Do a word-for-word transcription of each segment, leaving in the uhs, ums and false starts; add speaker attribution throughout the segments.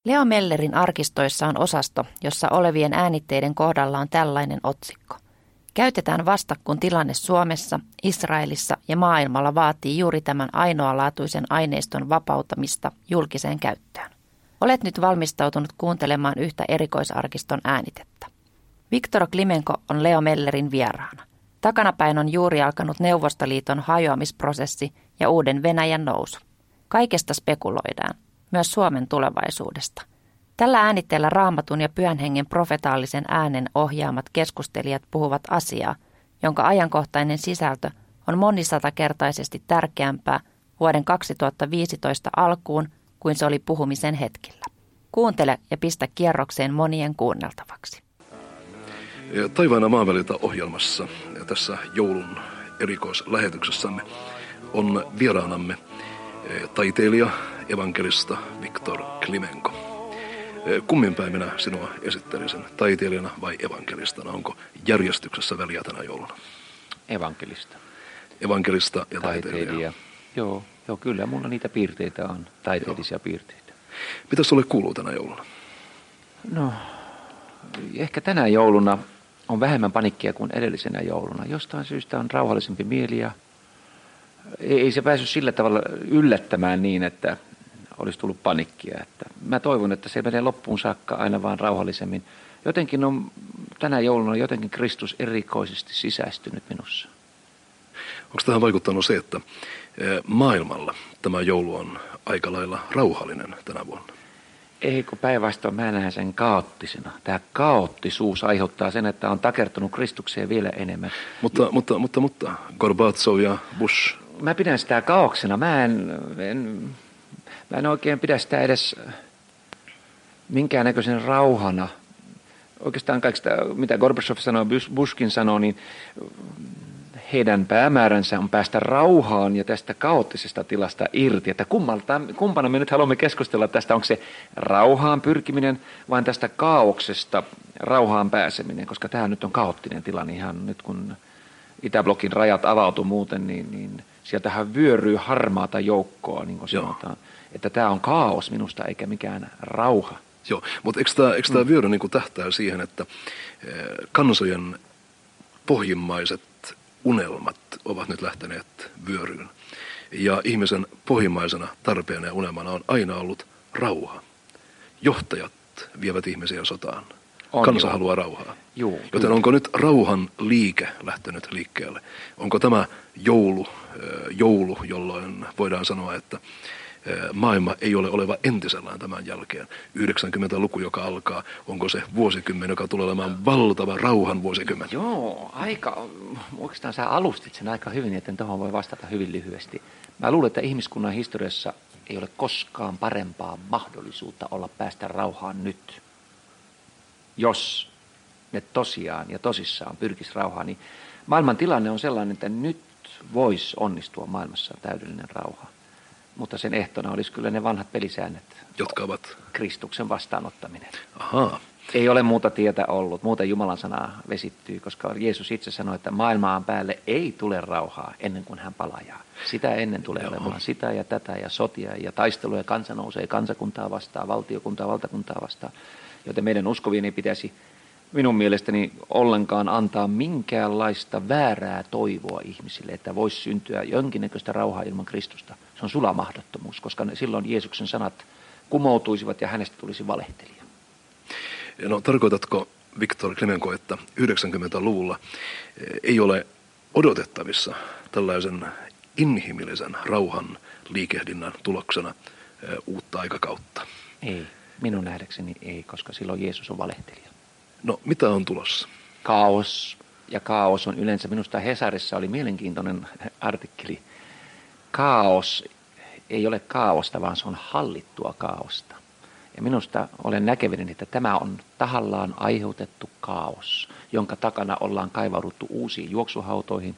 Speaker 1: Leo Mellerin arkistoissa on osasto, jossa olevien äänitteiden kohdalla on tällainen otsikko. Käytetään vasta, kun tilanne Suomessa, Israelissa ja maailmalla vaatii juuri tämän ainoalaatuisen aineiston vapautamista julkiseen käyttöön. Olet nyt valmistautunut kuuntelemaan yhtä erikoisarkiston äänitettä. Viktor Klimenko on Leo Mellerin vieraana. Takanapäin on juuri alkanut Neuvostoliiton hajoamisprosessi ja uuden Venäjän nousu. Kaikesta spekuloidaan, myös Suomen tulevaisuudesta. Tällä äänitteellä Raamatun ja Pyhän Hengen profetaalisen äänen ohjaamat keskustelijat puhuvat asiaa, jonka ajankohtainen sisältö on monisatakertaisesti tärkeämpää vuoden kaksituhattaviisitoista alkuun kuin se oli puhumisen hetkellä. Kuuntele ja pistä kierrokseen monien kuunneltavaksi.
Speaker 2: Taivaan ja maan väliltä -ohjelmassa ja tässä joulun erikoislähetyksessämme on vieraanamme taiteilija, evankelista Viktor Klimenko. Kummin päin minä sinua esittelisin, taiteilijana vai evankelistana? Onko järjestyksessä väliä tänä jouluna?
Speaker 3: Evankelista.
Speaker 2: Evankelista ja taiteilija. taiteilija.
Speaker 3: Joo, joo, kyllä mulla niitä piirteitä on, taiteellisia joo. piirteitä.
Speaker 2: Mitä sulle kuuluu tänä jouluna?
Speaker 3: No, ehkä tänä jouluna on vähemmän panikkia kuin edellisenä jouluna. Jostain syystä on rauhallisempi mieli ja ei se päässyt sillä tavalla yllättämään niin, että olisi tullut panikkia. Että mä toivon, että se menee loppuun saakka aina vaan rauhallisemmin. Jotenkin on tänä jouluna jotenkin Kristus erikoisesti sisäistynyt minussa.
Speaker 2: Onko tähän vaikuttanut se, että maailmalla tämä joulu on aika lailla rauhallinen tänä vuonna?
Speaker 3: Ei, kun päinvastoin mä näen sen kaoottisena. Tämä kaoottisuus aiheuttaa sen, että on takertunut Kristukseen vielä enemmän.
Speaker 2: Mutta, mutta, mutta, mutta, Gorbatsov ja Bush.
Speaker 3: Mä pidän sitä kaauksena. Mä en, en, mä en oikein pidä sitä edes minkäännäköisen rauhana. Oikeastaan kaikista, mitä Gorbatsov sanoo, Bushkin sanoo, niin heidän päämääränsä on päästä rauhaan ja tästä kaoottisesta tilasta irti. Että kummalta, kumpana me nyt haluamme keskustella tästä, onko se rauhaan pyrkiminen vai tästä kaauksesta rauhaan pääseminen, koska tämä nyt on kaoottinen tilanne ihan nyt kun Itäblokin rajat avautuu muuten, niin, niin sieltähän vyöryy harmaata joukkoa, niin kuin sanotaan. Että tämä on kaos minusta eikä mikään rauha.
Speaker 2: Joo, mutta eikö tämä, eikö tämä vyöry niin kuin tähtää siihen, että kansojen pohjimmaiset unelmat ovat nyt lähteneet vyöryyn. Ja ihmisen pohjimmaisena tarpeena ja unelmana on aina ollut rauha. Johtajat vievät ihmisiä sotaan. On, Kansa joo. haluaa rauhaa.
Speaker 3: Joo,
Speaker 2: Joten
Speaker 3: kyllä.
Speaker 2: onko nyt rauhan liike lähtenyt liikkeelle? Onko tämä joulu, joulu, jolloin voidaan sanoa, että maailma ei ole oleva entisellään tämän jälkeen? yhdeksänkymmentäluku, joka alkaa, onko se vuosikymmen, joka tulee olemaan valtava rauhan vuosikymmen?
Speaker 3: Joo, aika, oikeastaan sä alustit sen aika hyvin, että tuohon voi vastata hyvin lyhyesti. Mä luulen, että ihmiskunnan historiassa ei ole koskaan parempaa mahdollisuutta olla päästä rauhaan nyt. Jos ne tosiaan ja tosissaan pyrkisi rauhaan, niin maailman tilanne on sellainen, että nyt voisi onnistua maailmassa täydellinen rauha. Mutta sen ehtona olisi kyllä ne vanhat pelisäännöt,
Speaker 2: jotka ovat
Speaker 3: Kristuksen vastaanottaminen.
Speaker 2: Ahaa.
Speaker 3: Ei ole muuta tietä ollut, muuten Jumalan sana vesittyy, koska Jeesus itse sanoi, että maailmaan päälle ei tule rauhaa ennen kuin hän palaa. Sitä ennen tulee Joo. olemaan sitä ja tätä ja sotia ja taisteluja, kansa nousee kansakuntaa vastaan, valtiokuntaa, valtakuntaa vastaan. Joten meidän uskovien ei pitäisi minun mielestäni ollenkaan antaa minkäänlaista väärää toivoa ihmisille, että voisi syntyä jonkinnäköistä rauhaa ilman Kristusta. Se on sulamahdottomuus, koska silloin Jeesuksen sanat kumoutuisivat ja hänestä tulisi valehtelija.
Speaker 2: No tarkoitatko, Viktor Klimenko, että yhdeksänkymmentäluvulla ei ole odotettavissa tällaisen inhimillisen rauhan liikehdinnän tuloksena uutta aikakautta?
Speaker 3: Ei, minun nähdäkseni ei, koska silloin Jeesus on valehtelija.
Speaker 2: No, mitä on tulossa?
Speaker 3: Kaos. Ja kaos on yleensä, minusta Hesarissa oli mielenkiintoinen artikkeli. Kaos ei ole kaaosta, vaan se on hallittua kaaosta. Ja minusta olen näkevinni, että tämä on tahallaan aiheutettu kaos, jonka takana ollaan kaivauduttu uusiin juoksuhautoihin.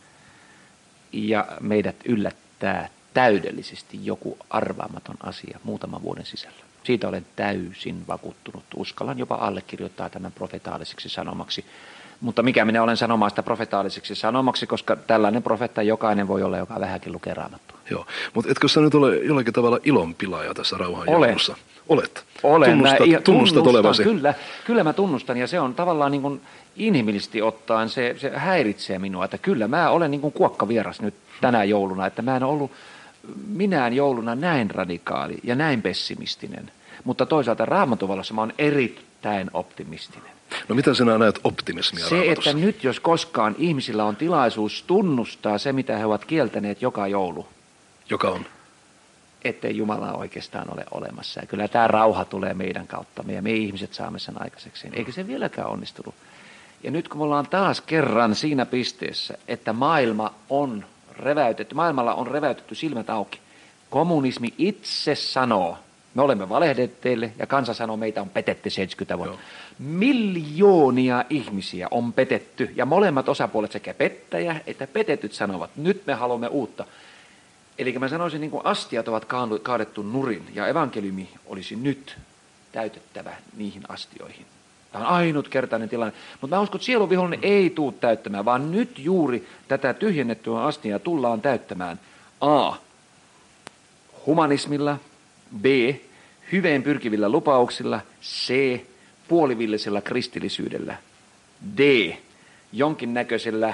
Speaker 3: Ja meidät yllättää täydellisesti joku arvaamaton asia muutaman vuoden sisällä. Siitä olen täysin vakuuttunut. Uskallan jopa allekirjoittaa tämän profetaaliseksi sanomaksi. Mutta mikä minä olen sanomaan sitä profetaaliseksi sanomaksi, koska tällainen profetta jokainen voi olla, joka vähänkin lukee Raamattua.
Speaker 2: Joo, mutta etkö sä nyt ole jollakin tavalla ilonpilaaja tässä rauhan
Speaker 3: Olen.
Speaker 2: joulussa? Olet.
Speaker 3: Olen.
Speaker 2: Tunnustat,
Speaker 3: mä,
Speaker 2: tunnustat
Speaker 3: tunnustan,
Speaker 2: olevasi.
Speaker 3: Kyllä, kyllä mä tunnustan, ja se on tavallaan niin kuin inhimillisesti ottaen, se, se häiritsee minua, että kyllä mä olen niin kuin kuokkavieras nyt tänä jouluna, että mä en ollut minään jouluna näin radikaali ja näin pessimistinen, mutta toisaalta Raamatun valossa mä oon erittäin optimistinen.
Speaker 2: No mitä sinä näet optimismia
Speaker 3: Se,
Speaker 2: Raamatussa?
Speaker 3: että nyt jos koskaan ihmisillä on tilaisuus tunnustaa se, mitä he ovat kieltäneet joka joulu,
Speaker 2: Joka on?
Speaker 3: ettei Jumala oikeastaan ole olemassa. Ja kyllä tämä rauha tulee meidän kauttamme ja me ihmiset saamme sen aikaiseksi. Eikä se vieläkään onnistunut. Ja nyt kun me ollaan taas kerran siinä pisteessä, että maailma on reväytetty, maailmalla on reväytetty silmät auki. Kommunismi itse sanoo, me olemme valehdelleet teille ja kansa sanoo, meitä on petetty seitsemänkymmentä vuotta. Joo. Miljoonia ihmisiä on petetty ja molemmat osapuolet sekä pettäjä että petetyt sanovat, nyt me haluamme uutta. Eli mä sanoisin, niin kuin astiat ovat kaadettu nurin ja evankeliumi olisi nyt täytettävä niihin astioihin. Tämä on ainutkertainen tilanne. Mutta mä uskon, että sielun vihollinen ei tule täyttämään, vaan nyt juuri tätä tyhjennettyä astiaa tullaan täyttämään A. Humanismilla, B. Hyveen pyrkivillä lupauksilla, C. Puolivillisellä kristillisyydellä, D. Jonkinnäköisellä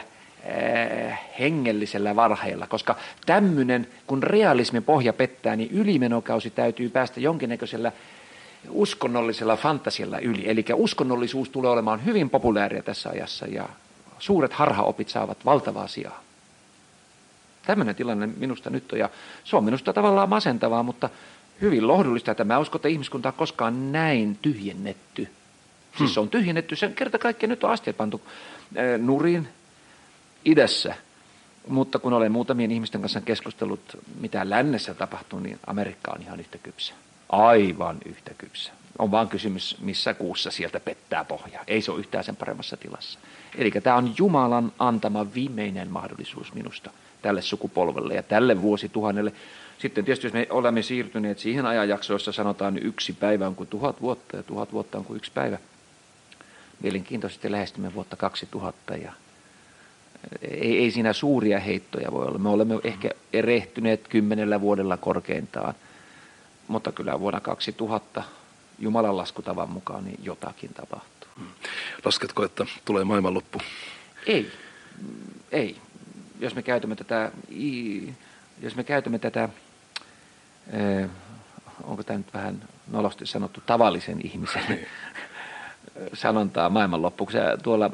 Speaker 3: äh, hengellisellä varheella, koska tämmöinen, kun realismin pohja pettää, niin ylimenokausi täytyy päästä jonkinnäköisellä uskonnollisella fantasialla yli. Eli uskonnollisuus tulee olemaan hyvin populääriä tässä ajassa ja suuret harhaopit saavat valtavaa sijaa. Tämmöinen tilanne minusta nyt on ja se on minusta tavallaan masentavaa, mutta hyvin lohdullista, että mä uskon, että ihmiskunta on koskaan näin tyhjennetty. Siis se on tyhjennetty, sen kerta kaikkiaan nyt on astiat pantu äh, nurin idässä. Mutta kun olen muutamien ihmisten kanssa keskustellut, mitä lännessä tapahtuu, niin Amerikka on ihan yhtä kypsä. Aivan yhtä kypsä. On vaan kysymys, missä kuussa sieltä pettää pohja. Ei se ole yhtään sen paremmassa tilassa. Eli tämä on Jumalan antama viimeinen mahdollisuus minusta tälle sukupolvelle ja tälle vuosituhannelle. Sitten tietysti jos me olemme siirtyneet siihen ajanjaksoon, jossa sanotaan yksi päivä on kuin tuhat vuotta ja tuhat vuotta on kuin yksi päivä. Mielenkiintoisesti lähestymme vuotta kaksituhatta ja ei, ei siinä suuria heittoja voi olla. Me olemme ehkä erehtyneet kymmenellä vuodella korkeintaan, mutta kyllä vuonna kaksituhatta Jumalan laskutavan mukaan niin jotakin tapahtuu.
Speaker 2: Lasketko, että tulee maailmanloppu?
Speaker 3: Ei, ei. Jos me käytämme tätä, jos me käytämme tätä, onko tämä nyt vähän nolosti sanottu, tavallisen ihmisen niin. sanontaa maailmanloppu, kun sä tuolla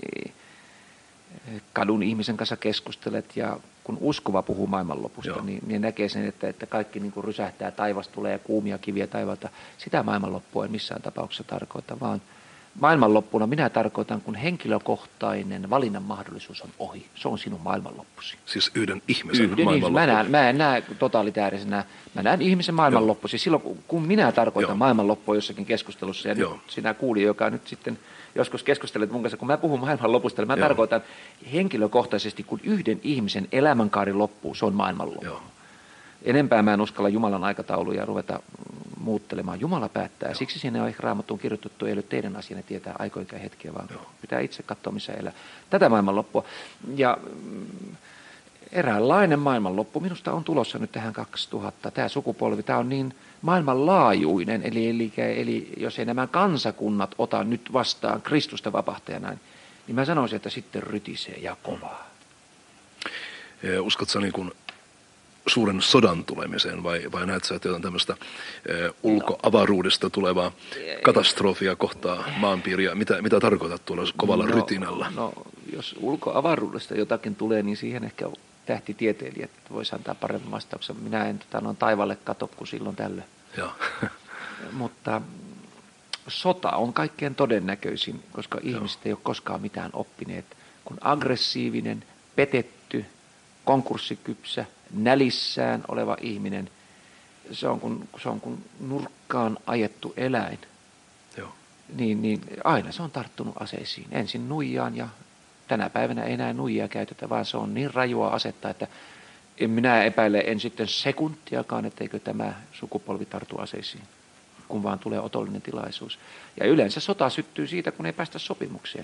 Speaker 3: kadun ihmisen kanssa keskustelet ja kun uskova puhuu maailmanlopusta, Joo. niin, niin näkee sen, että, että kaikki niin kuin rysähtää, taivas tulee ja kuumia kiviä taivalta. Sitä maailmanloppua en missään tapauksessa tarkoita, vaan maailmanloppuna minä tarkoitan, kun henkilökohtainen valinnan mahdollisuus on ohi. Se on sinun maailmanloppusi.
Speaker 2: Siis yhden ihmisen
Speaker 3: yhden
Speaker 2: maailmanloppu.
Speaker 3: Mä, näen, mä en näe totalitäärisenä, mä näen ihmisen maailmanloppusi. Silloin kun minä tarkoitan Joo. maailmanloppua jossakin keskustelussa, ja Joo. nyt sinä kuulija, joka nyt sitten joskus keskustelet mun kanssa, kun mä puhun maailmanlopusta, niin mä Joo. tarkoitan henkilökohtaisesti, kun yhden ihmisen elämänkaari loppuu, se on maailmanloppu. Joo. Enempää mä en uskalla Jumalan aikatauluja ruveta muuttelemaan. Jumala päättää. Joo. Siksi siinä on ehkä Raamattuun kirjoitettu, ei ole teidän asianne tietää aikoikä hetkiä, vaan Joo. pitää itse katsoa, missä elää. Tätä maailmanloppua. Ja mm, eräänlainen maailmanloppu minusta on tulossa nyt tähän kaksituhatta. Tämä sukupolvi, tämä on niin maailmanlaajuinen, eli, eli, eli jos ei nämä kansakunnat ota nyt vastaan Kristusta vapahtajana, niin mä sanoisin, että sitten rytisee ja kovaa.
Speaker 2: Hmm. Uskotko sä niin kuin suuren sodan tulemiseen vai, vai näet sä, että jotain tämmöistä eh, ulkoavaruudesta tulevaa katastrofia kohtaa maanpiiriä? Mitä, mitä tarkoitat tuolla kovalla
Speaker 3: no,
Speaker 2: rytinällä?
Speaker 3: No, jos ulkoavaruudesta jotakin tulee, niin siihen ehkä tähtitieteilijät voisi antaa paremmin vastauksen. Minä en tota, no, taivalle kato kuin silloin tällöin.
Speaker 2: Joo.
Speaker 3: Mutta sota on kaikkein todennäköisin, koska ihmiset ei ole koskaan mitään oppineet. Kun aggressiivinen, petetty, konkurssikypsä, nälissään oleva ihminen, se on kuin, se on kuin nurkkaan ajettu eläin.
Speaker 2: Joo. Niin,
Speaker 3: niin aina se on tarttunut aseisiin. Ensin nuijaan ja tänä päivänä ei enää nuijaa käytetä, vaan se on niin rajua asetta, että en minä epäile en sitten sekuntiakaan, etteikö tämä sukupolvi tartu aseisiin, kun vaan tulee otollinen tilaisuus. Ja yleensä sota syttyy siitä, kun ei päästä sopimukseen.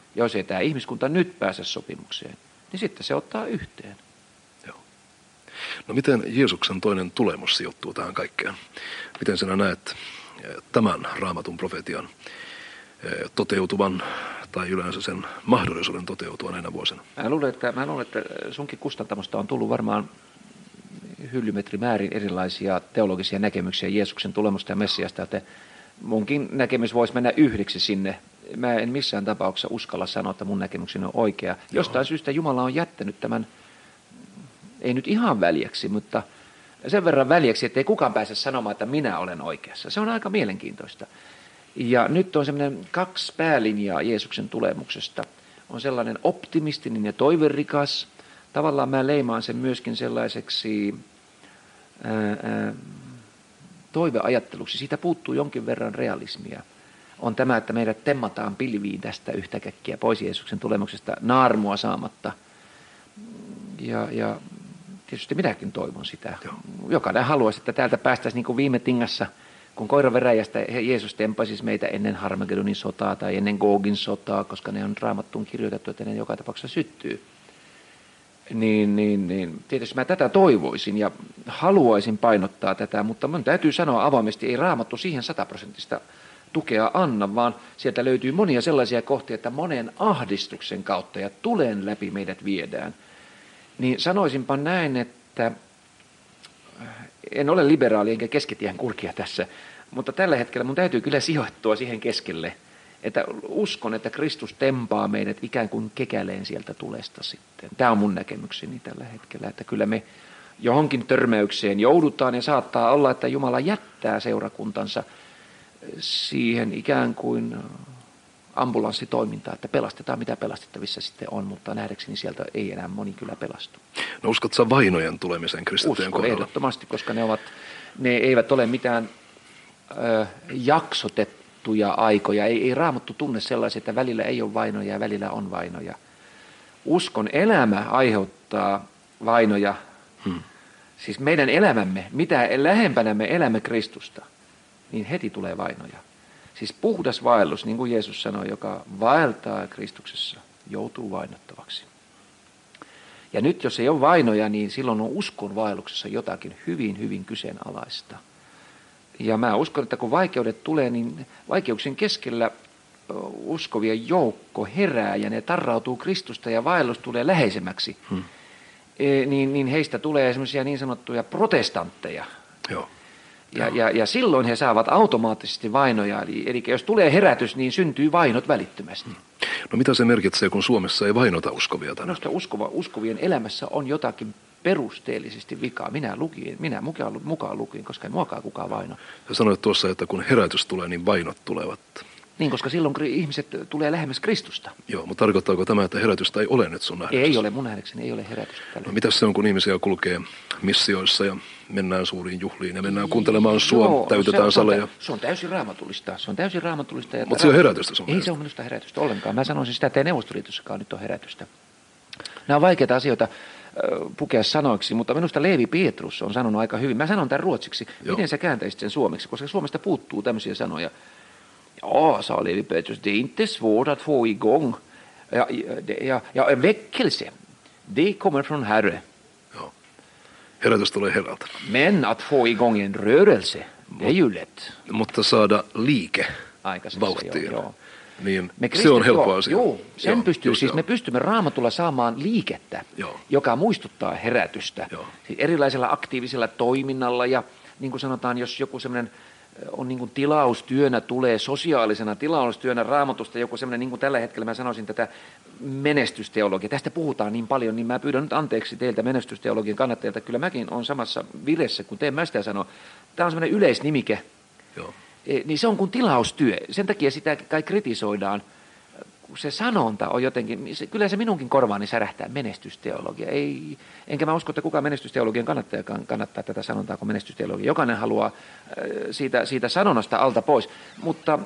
Speaker 3: jos ei tämä ihmiskunta nyt pääse sopimukseen, niin sitten se ottaa yhteen.
Speaker 2: Joo. No miten Jeesuksen toinen tulemus sijoittuu tähän kaikkeen? Miten sinä näet tämän raamatun profetian toteutuvan tai yleensä sen mahdollisuuden toteutua näinä vuosina?
Speaker 3: Mä luulen, että, mä luulen, että sunkin kustantamosta on tullut varmaan hyllymetrimäärin erilaisia teologisia näkemyksiä Jeesuksen tulemusta ja Messiasta, että munkin näkemys voisi mennä yhdeksi sinne. Mä en missään tapauksessa uskalla sanoa, että mun näkemykseni on oikea. Jostain syystä Jumala on jättänyt tämän, ei nyt ihan väljäksi, mutta sen verran väljäksi, että ei kukaan pääse sanomaan, että minä olen oikeassa. Se on aika mielenkiintoista. Ja nyt on semmoinen kaksi päälinjaa Jeesuksen tulemuksesta. On sellainen optimistinen ja toiverikas. Tavallaan mä leimaan sen myöskin sellaiseksi ää, ää, toiveajatteluksi. Siitä puuttuu jonkin verran realismia. On tämä, että meidät temmataan pilviin tästä yhtäkkiä pois Jeesuksen tulemuksesta naarmua saamatta. Ja, ja tietysti minäkin toivon sitä. Joo. Jokainen haluaisi, että täältä päästäisiin niin kuin viime tingassa, kun koiran veräjästä Jeesus tempasisi meitä ennen Harmagedonin sotaa tai ennen Gogin sotaa, koska ne on Raamattuun kirjoitettu, että ne joka tapauksessa syttyy. Niin, niin, niin. Tietysti mä tätä toivoisin ja haluaisin painottaa tätä, mutta minun täytyy sanoa avoimesti, ei Raamattu siihen sataprosenttista tukea anna, vaan sieltä löytyy monia sellaisia kohtia, että monen ahdistuksen kautta ja tulen läpi meidät viedään. Niin sanoisinpa näin, että en ole liberaali enkä keskitien kulkija tässä, mutta tällä hetkellä mun täytyy kyllä sijoittua siihen keskelle, että uskon, että Kristus tempaa meidät ikään kuin kekäleen sieltä tulesta sitten. Tämä on mun näkemykseni tällä hetkellä, että kyllä me johonkin törmäykseen joudutaan ja saattaa olla, että Jumala jättää seurakuntansa siihen ikään kuin ambulanssitoimintaan, että pelastetaan mitä pelastettavissa sitten on, mutta nähdäkseni sieltä ei enää moni kyllä pelastu.
Speaker 2: No uskotko sä vainojen tulemiseen kristittyjen kohdalla?
Speaker 3: Uskon ehdottomasti, koska ne, ovat, ne eivät ole mitään ö, jaksotettuja aikoja. Ei, ei Raamattu tunne sellaisia, että välillä ei ole vainoja ja välillä on vainoja. Uskon elämä aiheuttaa vainoja. Hmm. Siis meidän elämämme, mitä lähempänä me elämme Kristusta, niin heti tulee vainoja. Siis puhdas vaellus, niin kuin Jeesus sanoi, joka vaeltaa Kristuksessa, joutuu vainottavaksi. Ja nyt jos ei ole vainoja, niin silloin on uskon vaelluksessa jotakin hyvin, hyvin kyseenalaista. Ja mä uskon, että kun vaikeudet tulee, niin vaikeuksien keskellä uskovien joukko herää ja ne tarrautuu Kristusta ja vaellus tulee läheisemmäksi. Hmm. E, niin, niin heistä tulee semmoisia niin sanottuja protestantteja.
Speaker 2: Joo.
Speaker 3: Ja, ja, ja silloin he saavat automaattisesti vainoja. Eli, eli jos tulee herätys, niin syntyy vainot välittömästi.
Speaker 2: No mitä se merkitsee, kun Suomessa ei vainota uskovia tänään?
Speaker 3: Minusta uskova, uskovien elämässä on jotakin perusteellisesti vikaa. Minä, lukien, minä mukaan, mukaan lukin, koska ei muakaan kukaan vaino.
Speaker 2: Sä sanoit tuossa, että kun herätys tulee, niin vainot tulevat.
Speaker 3: Niin, koska silloin ihmiset tulee lähemmäs Kristusta.
Speaker 2: Joo, mutta tarkoittaako tämä, että herätystä ei ole nyt sun nähdäksesi?
Speaker 3: Ei ole, mun nähdäkseni ei ole herätystä.
Speaker 2: No mitäs se on, kun ihmisiä kulkee missioissa ja mennään suuriin juhliin ja mennään kuuntelemaan sua, Joo, täytetään
Speaker 3: se on,
Speaker 2: saleja?
Speaker 3: Se on täysin raamatullista. Se on täysin raamatullista.
Speaker 2: Mutta se on herätystä sun
Speaker 3: Ei
Speaker 2: mielestä.
Speaker 3: se on minusta herätystä ollenkaan. Mä sanoisin sitä, että ei Neuvostoliitossakaan nyt ole herätystä. Nämä on vaikeita asioita pukea sanoiksi, mutta minusta Leevi Petrus on sanonut aika hyvin. Mä sanon tämän ruotsiksi. Joo. Miten sä kääntäisit sen suomeksi? Koska Suomesta puuttuu tämmöisiä sanoja. Ja, sa Levi Petrus, det är inte svårt att få igång. Ja, ja, ja väckelse, det kommer från Herre.
Speaker 2: Joo. Herätys tulee Herralta.
Speaker 3: Men att få igång en rörelse, det är ju lätt.
Speaker 2: Mutta saada liike vauhtiin, joo, joo. Niin se on helppo asia.
Speaker 3: Joo, sen joo, pystyy, siis joo. Me pystymme Raamatulla saamaan liikettä, joo. joka muistuttaa herätystä. Siis erilaisella aktiivisella toiminnalla ja niin kuin sanotaan, jos joku semmoinen on niin kuin tilaustyönä, tulee sosiaalisena tilaustyönä Raamatusta joku semmoinen, niin kuin tällä hetkellä mä sanoisin tätä menestysteologia. Tästä puhutaan niin paljon, niin mä pyydän nyt anteeksi teiltä menestysteologian kannattajilta. Kyllä mäkin on samassa viressä, kun teen mä sitä sanon. Tämä on semmoinen yleisnimike. Joo. E, niin se on kuin tilaustyö. Sen takia sitä kai kritisoidaan, kun se sanonta on jotenkin, se, kyllä se minunkin korvaani särähtää menestysteologia. Ei, enkä mä usko, että kukaan menestysteologian kannattajakaan kannattaa tätä sanontaa kuin menestysteologia. Jokainen haluaa siitä, siitä sanonnasta alta pois, mutta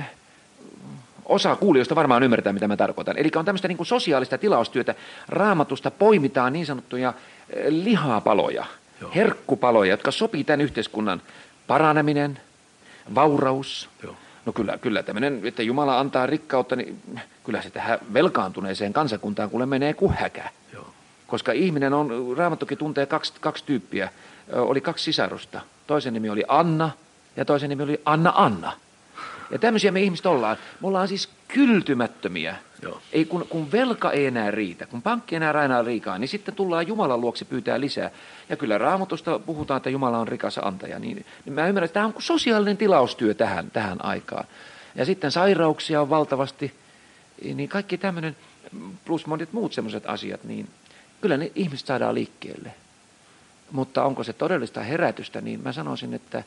Speaker 3: osa kuulijoista varmaan ymmärtää, mitä mä tarkoitan. Eli on tämmöistä niin kuin sosiaalista tilaustyötä. Raamatusta poimitaan niin sanottuja lihapaloja, Joo. herkkupaloja, jotka sopii tämän yhteiskunnan paraneminen, vauraus, Joo. No kyllä, kyllä tämmöinen, että Jumala antaa rikkautta, niin kyllä se tähän velkaantuneeseen kansakuntaan kuule menee kuin häkä.
Speaker 2: Joo.
Speaker 3: Koska ihminen on, Raamattukin tuntee kaksi, kaksi tyyppiä. Oli kaksi sisarusta. Toisen nimi oli Anna ja toisen nimi oli Anna Anna. Ja tämmöisiä me ihmiset ollaan. Me ollaan siis kyltymättömiä.
Speaker 2: Joo.
Speaker 3: Ei, kun, kun velka ei enää riitä, kun pankki enää rainaa liikaa, niin sitten tullaan Jumalan luokse pyytää lisää. Ja kyllä Raamatusta puhutaan, että Jumala on rikas antaja. Niin, niin mä ymmärrän, että tämä on sosiaalinen tilaustyö tähän, tähän aikaan. Ja sitten sairauksia on valtavasti, niin kaikki tämmöinen, plus monet muut semmoiset asiat, niin kyllä ne ihmiset saadaan liikkeelle. Mutta onko se todellista herätystä, niin mä sanoisin, että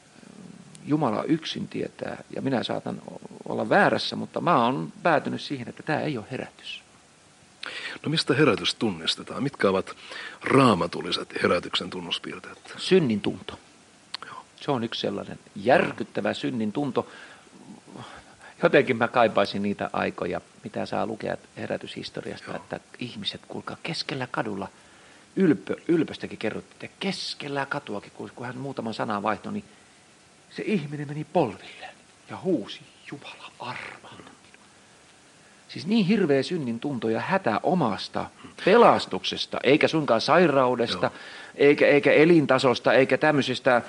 Speaker 3: Jumala yksin tietää, ja minä saatan olla väärässä, mutta mä oon päätynyt siihen, että tämä ei ole herätys.
Speaker 2: No mistä herätys tunnistetaan? Mitkä ovat raamatulliset herätyksen tunnuspiirteet?
Speaker 3: Synnin tunto.
Speaker 2: Joo.
Speaker 3: Se on yksi sellainen järkyttävä synnin tunto. Jotenkin mä kaipaisin niitä aikoja, mitä saa lukea herätyshistoriasta, Joo. että ihmiset, kuulkaa, keskellä kadulla, ylpö, ylpöstäkin kerrottiin, että keskellä katuakin, kun hän muutaman sanan vaihtoi, niin se ihminen meni polvilleen ja huusi, Jumala armahda minua. Siis niin hirveä synnin tunto ja hätä omasta pelastuksesta, eikä suinkaan sairaudesta, eikä, eikä elintasosta, eikä tämmöisistä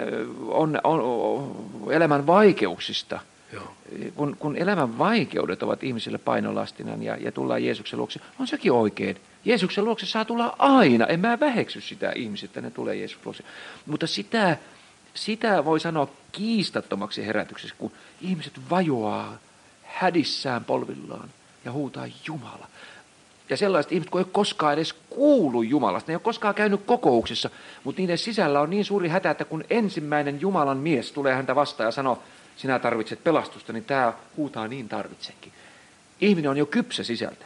Speaker 3: on, on, on, elämän vaikeuksista.
Speaker 2: Joo.
Speaker 3: Kun, kun elämän vaikeudet ovat ihmisille painolastina ja, ja tullaan Jeesuksen luokse, on sekin oikein. Jeesuksen luokse saa tulla aina. En mä väheksy sitä ihmiset, että ne tulee Jeesuksen luokse. Mutta sitä... Sitä voi sanoa kiistattomaksi herätykseksi, kun ihmiset vajoaa hädissään polvillaan ja huutaa Jumala. Ja sellaiset ihmiset, kun ei ole koskaan edes kuullut Jumalasta, ne ei ole koskaan käynyt kokouksissa, mutta niiden sisällä on niin suuri hätä, että kun ensimmäinen Jumalan mies tulee häntä vastaan ja sanoo, sinä tarvitset pelastusta, niin tämä huutaa niin tarvitsekin. Ihminen on jo kypsä sisältä.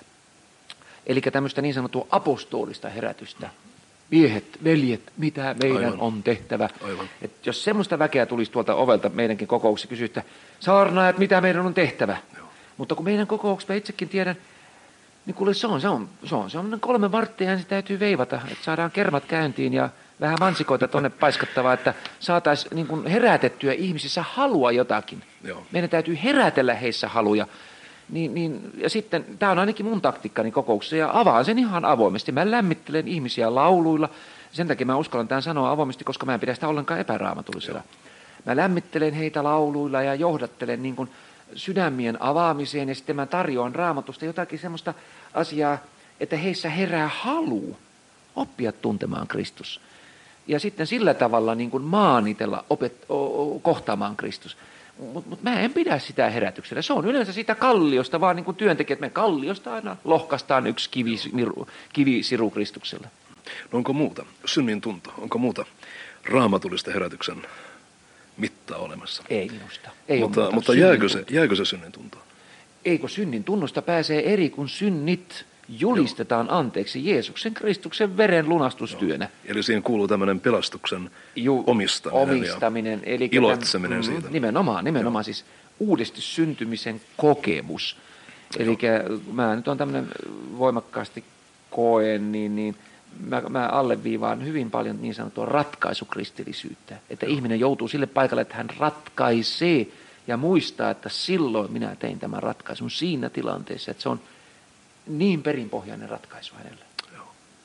Speaker 3: Eli tämmöistä niin sanottua apostolista herätystä. Miehet, veljet, mitä meidän Aivan. on tehtävä. Et jos semmoista väkeä tulisi tuolta ovelta meidänkin kokouksessa kysyä, että saarnaajat, mitä meidän on tehtävä. Joo. Mutta kun meidän kokouksessa, mä itsekin tiedän, niin kuule se on, se on, se on, se on kolme varttia ja se täytyy veivata, että saadaan kermat käyntiin ja vähän mansikoita tuonne paiskattavaa, että saataisiin niin kuin herätettyä ihmisissä halua jotakin. Joo. Meidän täytyy herätellä heissä haluja. Niin, niin, ja sitten, tämä on ainakin mun taktiikkani kokouksessa, ja avaan sen ihan avoimesti. Mä lämmittelen ihmisiä lauluilla, sen takia mä uskallan tämän sanoa avoimesti, koska mä en pidä sitä ollenkaan epäraamatulisella. Mä lämmittelen heitä lauluilla ja johdattelen niin kuin sydämien avaamiseen, ja sitten mä tarjoan Raamatusta jotakin semmoista asiaa, että heissä herää halu oppia tuntemaan Kristus. Ja sitten sillä tavalla niin kuin maanitella opet, o, o, kohtaamaan Kristus. Mutta mut mä en pidä sitä herätyksellä. Se on yleensä siitä kalliosta, vaan niin kuin työntekijät, me kalliosta aina lohkaistaan yksi kivisiru, kivisiru Kristuksella.
Speaker 2: No onko muuta? Synnin tunto. Onko muuta raamatullista herätyksen mittaa olemassa?
Speaker 3: Ei minusta. Ei
Speaker 2: mutta mutta jääkö, se, jääkö se synnin tunto?
Speaker 3: Eikö synnin tunnosta pääsee eri, kun synnit julistetaan Joo. anteeksi Jeesuksen Kristuksen veren lunastustyönä.
Speaker 2: Joo. Eli siihen kuuluu tämmöinen pelastuksen Ju, omistaminen,
Speaker 3: omistaminen
Speaker 2: ja
Speaker 3: eli
Speaker 2: iloitseminen
Speaker 3: mm,
Speaker 2: siitä.
Speaker 3: Nimenomaan, nimenomaan siis uudesti syntymisen kokemus. Eli mä nyt on tämmöinen voimakkaasti koen, niin, niin mä, mä alleviivaan hyvin paljon niin sanottua ratkaisukristillisyyttä. Että Joo. ihminen joutuu sille paikalle, että hän ratkaisee ja muistaa, että silloin minä tein tämän ratkaisun siinä tilanteessa, että se on niin perinpohjainen ratkaisu hänelle.
Speaker 2: Joo.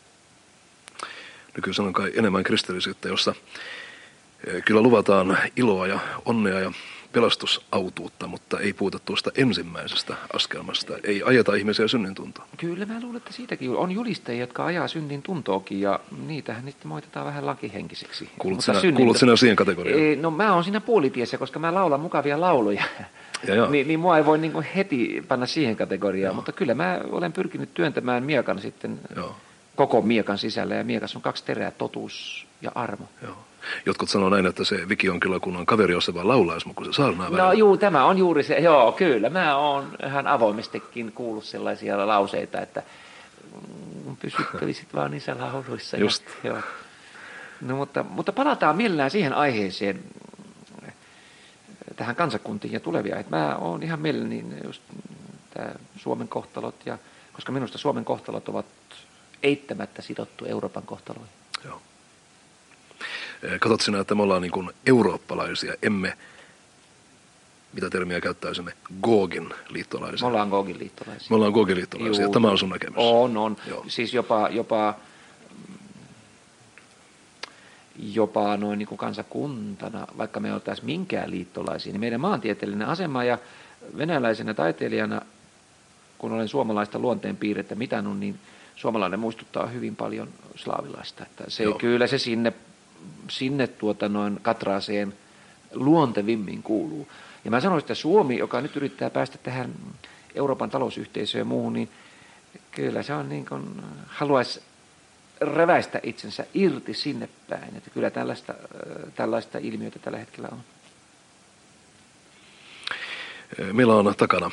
Speaker 2: Nykyisin on kai enemmän kristillisyyttä, jossa kyllä luvataan iloa ja onnea ja pelastusautuutta, mutta ei puhuta tuosta ensimmäisestä askelmasta. Ei ajeta ihmisiä synnin tuntoon.
Speaker 3: Kyllä mä luulen, että siitäkin on julistajia, jotka ajaa synnin tuntoakin, ja niitähän niitä moitetaan vähän lakihenkiseksi.
Speaker 2: Kuulut, sinä, kuulut sinä siihen kategoriaan?
Speaker 3: Ei, no mä oon siinä puolitiessä, koska mä laulan mukavia lauluja.
Speaker 2: Ja
Speaker 3: Ni, niin mua ei voi niin kuin heti panna siihen kategoriaan, Joo. mutta kyllä mä olen pyrkinyt työntämään miekan sitten Joo. koko miekan sisällä, ja miekassa on kaksi terää, totuus ja armo.
Speaker 2: Joo. Jotkut sanoo näin, että se Viki on kyllä kunnon kaveri, jos se vaan laulaisi, kun se saarnaa
Speaker 3: No juu, tämä on juuri se, joo kyllä, mä oon ihan avoimestikin kuullut sellaisia lauseita, että pysyttelisit vaan niissä lauluissa.
Speaker 2: Just.
Speaker 3: Ja, joo. No, mutta, mutta palataan mielellään siihen aiheeseen, tähän kansakuntiin ja tulevia. Et mä oon ihan mielelläni just tää Suomen kohtalot, ja, koska minusta Suomen kohtalot ovat eittämättä sidottu Euroopan kohtaloihin.
Speaker 2: Joo. Katsot sinä, että me ollaan niin kuin eurooppalaisia, emme mitä termiä käyttäisimme, Gogin liittolaisia.
Speaker 3: Me ollaan Gogin liittolaisia.
Speaker 2: Me ollaan Gogin liittolaisia. Juu, tämä on sun näkemys.
Speaker 3: On, on. Joo. Siis jopa, jopa, jopa noin niin kuin kansakuntana, vaikka me ei oltaisi minkään liittolaisia, niin meidän maantieteellinen asema ja venäläisenä taiteilijana, kun olen suomalaista luonteenpiirrettä mitannut, niin suomalainen muistuttaa hyvin paljon slaavilaista. Että se, kyllä se sinne, sinne tuota noin katraaseen luontevimmin kuuluu. Ja mä sanoisin, että Suomi, joka nyt yrittää päästä tähän Euroopan talousyhteisöön ja muuhun, niin kyllä se on niin kuin, haluaisi reväistä itsensä irti sinne päin. Että kyllä tällaista, tällaista ilmiötä tällä hetkellä on.
Speaker 2: Meillä on takana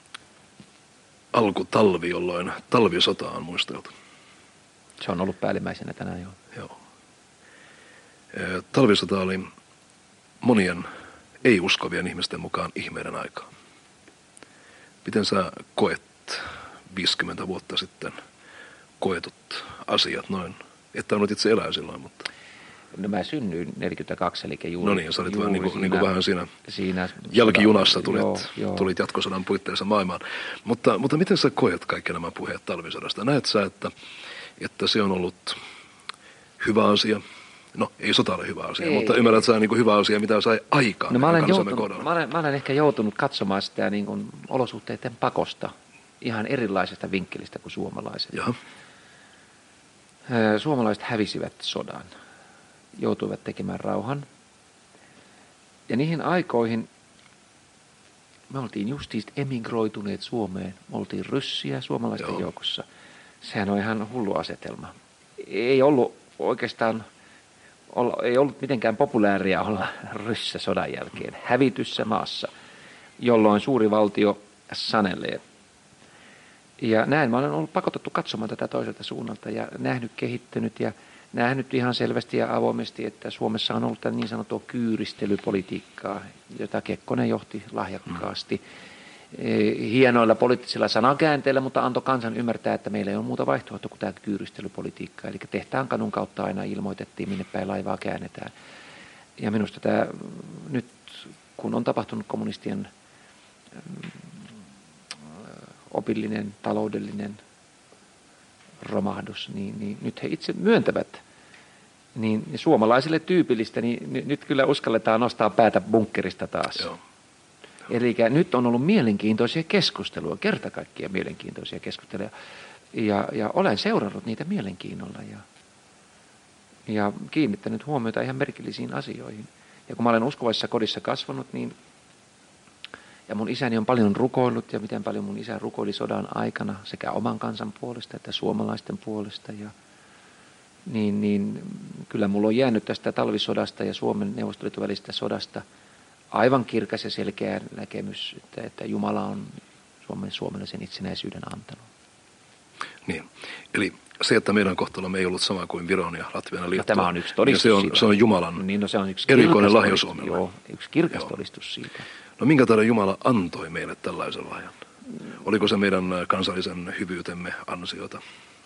Speaker 2: alkutalvi, jolloin talvisota on muisteltu.
Speaker 3: Se on ollut päällimmäisenä tänään jo.
Speaker 2: Joo. Talvisota oli monien ei-uskovien ihmisten mukaan ihmeiden aikaa. Miten sä koet viisikymmentä vuotta sitten koetut asiat noin? Et tainnut itse elää silloin, mutta...
Speaker 3: No mä synnyin neljäkymmentäkaksi, eli juuri...
Speaker 2: No niin, sä olit vähän niin kuin,
Speaker 3: siinä,
Speaker 2: niin kuin vähän siinä,
Speaker 3: siinä
Speaker 2: jälkijunassa tulit,
Speaker 3: joo, joo.
Speaker 2: tulit jatkosodan puitteissa maailmaan. Mutta, mutta miten sä koet kaikki nämä puheet talvisodasta? Näet sä, että, että se on ollut hyvä asia? No, ei sota ole hyvä asia, ei, mutta ymmärrät sä niin kuin hyvä asia, mitä sai aikaan
Speaker 3: no, mä olen,
Speaker 2: joutunut,
Speaker 3: mä, olen, mä olen ehkä joutunut katsomaan sitä niin kuin olosuhteiden pakosta ihan erilaisesta vinkkelistä kuin suomalaiset.
Speaker 2: Jaha.
Speaker 3: Suomalaiset hävisivät sodan, joutuivat tekemään rauhan. Ja niihin aikoihin me oltiin justiin emigroituneet Suomeen. Me oltiin ryssiä suomalaisten Joo. joukossa. Sehän on ihan hullu asetelma. Ei ollut oikeastaan, ei ollut mitenkään populääriä olla ryssä sodan jälkeen. Hävityssä maassa, jolloin suuri valtio sanelee. Ja näin mä olen ollut pakotettu katsomaan tätä toiselta suunnalta ja nähnyt kehittynyt ja nähnyt ihan selvästi ja avoimesti, että Suomessa on ollut niin sanottua kyyristelypolitiikkaa, jota Kekkonen johti lahjakkaasti. Hienoilla poliittisilla sanakäänteillä, mutta antoi kansan ymmärtää, että meillä ei ole muuta vaihtoehtoa kuin tämä kyyristelypolitiikka. Eli tehtaan kadun kautta aina ilmoitettiin, minne päin laivaa käännetään. Ja minusta tämä nyt, kun on tapahtunut kommunistien opillinen, taloudellinen romahdus, niin, niin nyt he itse myöntävät, niin suomalaisille tyypillistä, niin nyt kyllä uskalletaan nostaa päätä bunkkerista taas. Joo. Eli nyt on ollut mielenkiintoisia keskusteluja, kerta kaikkiaan mielenkiintoisia keskusteluja, ja, ja olen seurannut niitä mielenkiinnolla ja, ja kiinnittänyt huomiota ihan merkillisiin asioihin. Ja kun mä olen uskovaisessa kodissa kasvanut, niin ja mun isäni on paljon rukoillut ja miten paljon mun isä rukoili sodan aikana sekä oman kansan puolesta että suomalaisten puolesta. Ja, niin, niin kyllä mulla on jäänyt tästä talvisodasta ja Suomen Neuvostoliiton välistä sodasta aivan kirkas ja selkeä näkemys, että, että Jumala on Suomen suomalaisen itsenäisyyden antanut.
Speaker 2: Niin, eli se, että meidän kohtalomme ei ollut sama kuin Viron ja Latvian ja Liettuan,
Speaker 3: no, tämä on yksi todistus
Speaker 2: se on,
Speaker 3: siitä.
Speaker 2: se on Jumalan
Speaker 3: niin, no, se on yksi
Speaker 2: erikoinen lahja Suomelle.
Speaker 3: Joo, yksi kirkas Joo. todistus siitä.
Speaker 2: No minkä takia Jumala antoi meille tällaisen lahjan? Oliko se meidän kansallisen hyvyytemme ansiota?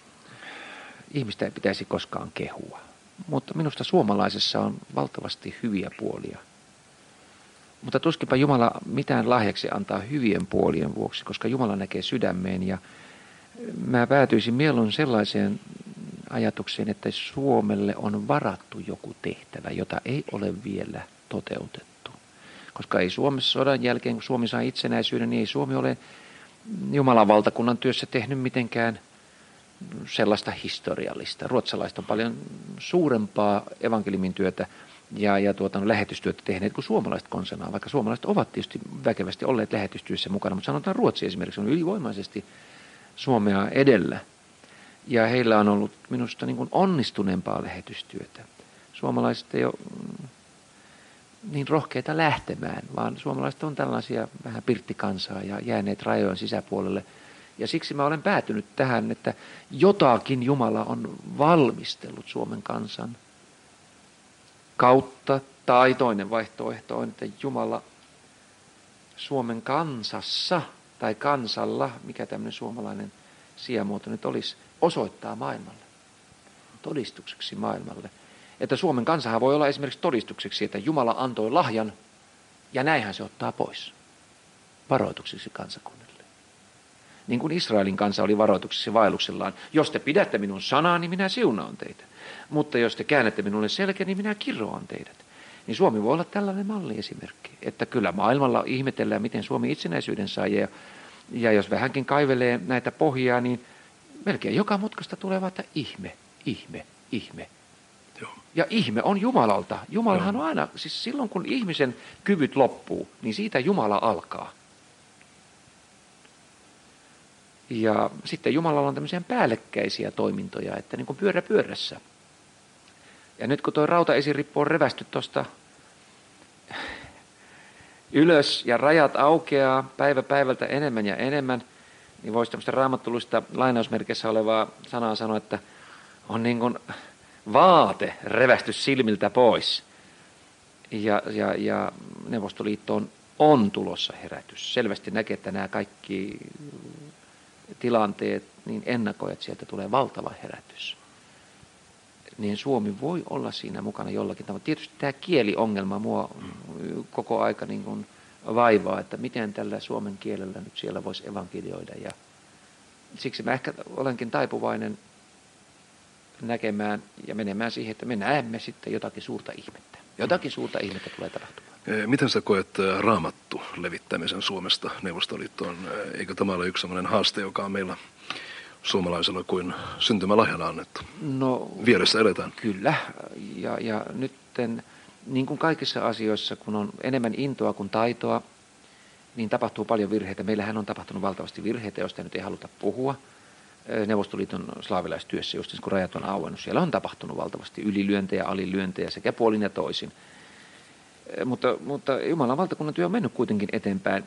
Speaker 3: Ihmistä ei pitäisi koskaan kehua, mutta minusta suomalaisessa on valtavasti hyviä puolia. Mutta tuskinpa Jumala mitään lahjaksi antaa hyvien puolien vuoksi, koska Jumala näkee sydämeen ja mä päätyisin mieluun sellaiseen ajatukseen, että Suomelle on varattu joku tehtävä, jota ei ole vielä toteutettu. Koska ei Suomessa sodan jälkeen, kun Suomi sai itsenäisyyden, niin ei Suomi ole Jumalan valtakunnan työssä tehnyt mitenkään sellaista historiallista. Ruotsalaiset on paljon suurempaa evankeliumin työtä ja, ja tuota, lähetystyötä tehneet kuin suomalaiset konsanaan, vaikka suomalaiset ovat tietysti väkevästi olleet lähetystyössä mukana, mutta sanotaan Ruotsi esimerkiksi on ylivoimaisesti Suomea edellä. Ja heillä on ollut minusta niin kuin onnistuneempaa lähetystyötä. Suomalaiset ei ole niin rohkeita lähtemään, vaan suomalaiset on tällaisia vähän pirttikansaa ja jääneet rajojen sisäpuolelle. Ja siksi mä olen päätynyt tähän, että jotakin Jumala on valmistellut Suomen kansan kautta. Tai toinen vaihtoehto on, että Jumala Suomen kansassa tai kansalla, mikä tämmöinen suomalainen sijamuoto nyt olisi, osoittaa maailmalle, todistukseksi maailmalle. Että Suomen kansahan voi olla esimerkiksi todistukseksi, että Jumala antoi lahjan ja näinhän se ottaa pois. varoituksiksi kansakunnille. Niin kuin Israelin kansa oli varoituksiksi vaelluksellaan. Jos te pidätte minun sanaani, minä siunaan teitä. Mutta jos te käännätte minulle selkä, niin minä kiroan teidät. Niin Suomi voi olla tällainen malliesimerkki. Että kyllä maailmalla ihmetellään, miten Suomi itsenäisyyden sai. Ja, ja jos vähänkin kaivelee näitä pohjaa, niin melkein joka mutkasta tulee vaan, että ihme, ihme, ihme.
Speaker 2: Joo.
Speaker 3: Ja ihme on Jumalalta. Jumalahan on aina, siis silloin kun ihmisen kyvyt loppuu, niin siitä Jumala alkaa. Ja sitten Jumalalla on tämmöisiä päällekkäisiä toimintoja, että niin kuin pyörä pyörässä. Ja nyt kun tuo rautaesirippu on revästy tuosta ylös ja rajat aukeaa päivä päivältä enemmän ja enemmän, niin voisi tämmöistä raamattuluista lainausmerkeissä olevaa sanaa sanoa, että on niin kuin vaate revästy silmiltä pois. Ja, ja, ja Neuvostoliittoon on tulossa herätys. Selvästi näkee, että nämä kaikki tilanteet niin ennakoivat, että sieltä tulee valtava herätys. Niin Suomi voi olla siinä mukana jollakin tavalla. Tietysti tämä kieliongelma mua koko aika niin kuin vaivaa, että miten tällä suomen kielellä nyt siellä voisi evankelioida. Ja siksi mä ehkä olenkin taipuvainen näkemään ja menemään siihen, että me näemme sitten jotakin suurta ihmettä. Jotakin suurta ihmettä tulee tapahtumaan.
Speaker 2: Miten sä koet raamattu levittämisen Suomesta Neuvostoliittoon? Eikö tämä ole yksi sellainen haaste, joka on meillä suomalaisella kuin syntymälahjana annettu?
Speaker 3: No,
Speaker 2: vieressä eletään.
Speaker 3: Kyllä. Ja, ja nytten, niin kuin kaikissa asioissa, kun on enemmän intoa kuin taitoa, niin tapahtuu paljon virheitä. Meillähän on tapahtunut valtavasti virheitä, joista nyt ei haluta puhua. Neuvostoliiton slaavilaistyössä, just kun rajat on auennut, siellä on tapahtunut valtavasti ylilyöntejä, alilyöntejä sekä puolin ja toisin. Mutta, mutta Jumalan valtakunnan työ on mennyt kuitenkin eteenpäin.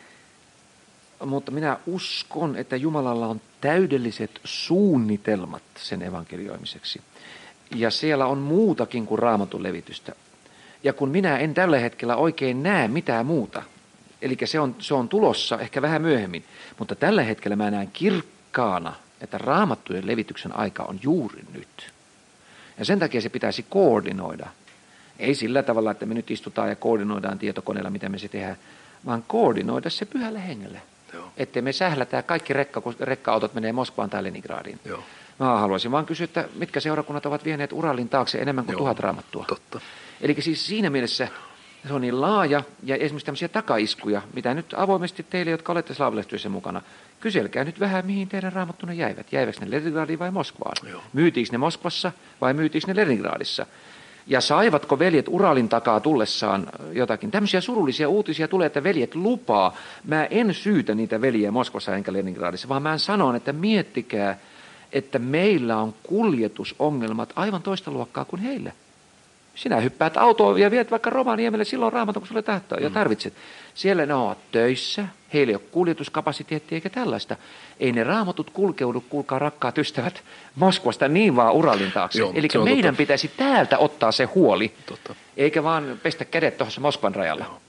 Speaker 3: Mutta minä uskon, että Jumalalla on täydelliset suunnitelmat sen evankelioimiseksi. Ja siellä on muutakin kuin raamatun levitystä. Ja kun minä en tällä hetkellä oikein näe mitään muuta, eli se on, se on tulossa ehkä vähän myöhemmin, mutta tällä hetkellä mä näen kirkkaana, että raamattujen levityksen aika on juuri nyt. Ja sen takia se pitäisi koordinoida. Ei sillä tavalla, että me nyt istutaan ja koordinoidaan tietokoneella, miten me se tehdään, vaan koordinoida se pyhällä hengellä. Että me sählätään kaikki rekka, kun rekka-autot menee Moskvaan tai Leningradiin.
Speaker 2: Joo.
Speaker 3: Mä haluaisin vaan kysyä, että mitkä seurakunnat ovat vieneet Uralin taakse enemmän kuin Joo, tuhat raamattua.
Speaker 2: Totta.
Speaker 3: Eli siis siinä mielessä se on niin laaja ja esimerkiksi tämmöisiä takaiskuja, mitä nyt avoimesti teille, jotka olette slaavilaistyössä mukana, kyselkää nyt vähän, mihin teidän raamattunne jäivät. Jäivätkö ne Leningradiin vai Moskvaan? Joo. Myytiinkö ne Moskvassa vai myytiinkö ne Leningradissa? Ja saivatko veljet Uralin takaa tullessaan jotakin? Tämmöisiä surullisia uutisia tulee, että veljet lupaa. Mä en syytä niitä veljiä Moskvassa enkä Leningradissa, vaan mä sanon, että miettikää, että meillä on kuljetusongelmat aivan toista luokkaa kuin heillä. Sinä hyppäät autoon ja viet vaikka Rovaniemelle silloin raamatun, kun sulle tahtoa ja tarvitset. Siellä ne ovat töissä, heillä ei ole kuljetuskapasiteettia eikä tällaista. Ei ne raamatut kulkeudu, kuulkaa rakkaat ystävät, Moskvasta niin vaan Uralin taakse. Joo, eli meidän totta. Pitäisi täältä ottaa se huoli, totta. Eikä vaan pestä kädet tuossa Moskvan rajalla. Joo.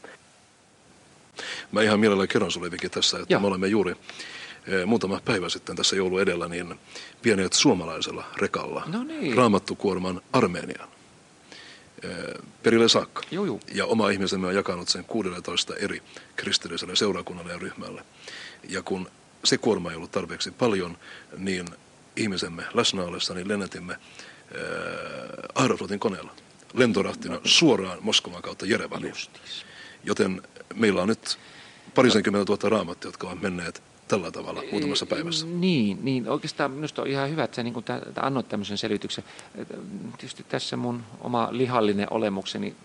Speaker 2: Mä ihan mielelläni kerron sulle Viki tässä, että Joo. me olemme juuri eh, muutama päivä sitten tässä joulu edellä niin vieneet suomalaisella rekalla no niin. raamattukuorman Armeniaan. Perille saakka.
Speaker 3: Joo, joo.
Speaker 2: Ja oma ihmisemme on jakanut sen kuusitoista eri kristilliselle seurakunnalle ja ryhmälle. Ja kun se kuorma ei ollut tarpeeksi paljon, niin ihmisemme läsnä ollessa niin lennätimme Aeroflotin koneella lentorahtina suoraan Moskovan kautta Jerevaniin. Joten meillä on nyt parisenkymmentä tuhatta raamattia, jotka ovat menneet tällä tavalla muutamassa päivässä.
Speaker 3: Niin, niin oikeastaan minusta on ihan hyvä, että sä niin kuin annoit tämmöisen selityksen. Tietysti tässä mun oma lihallinen olemukseni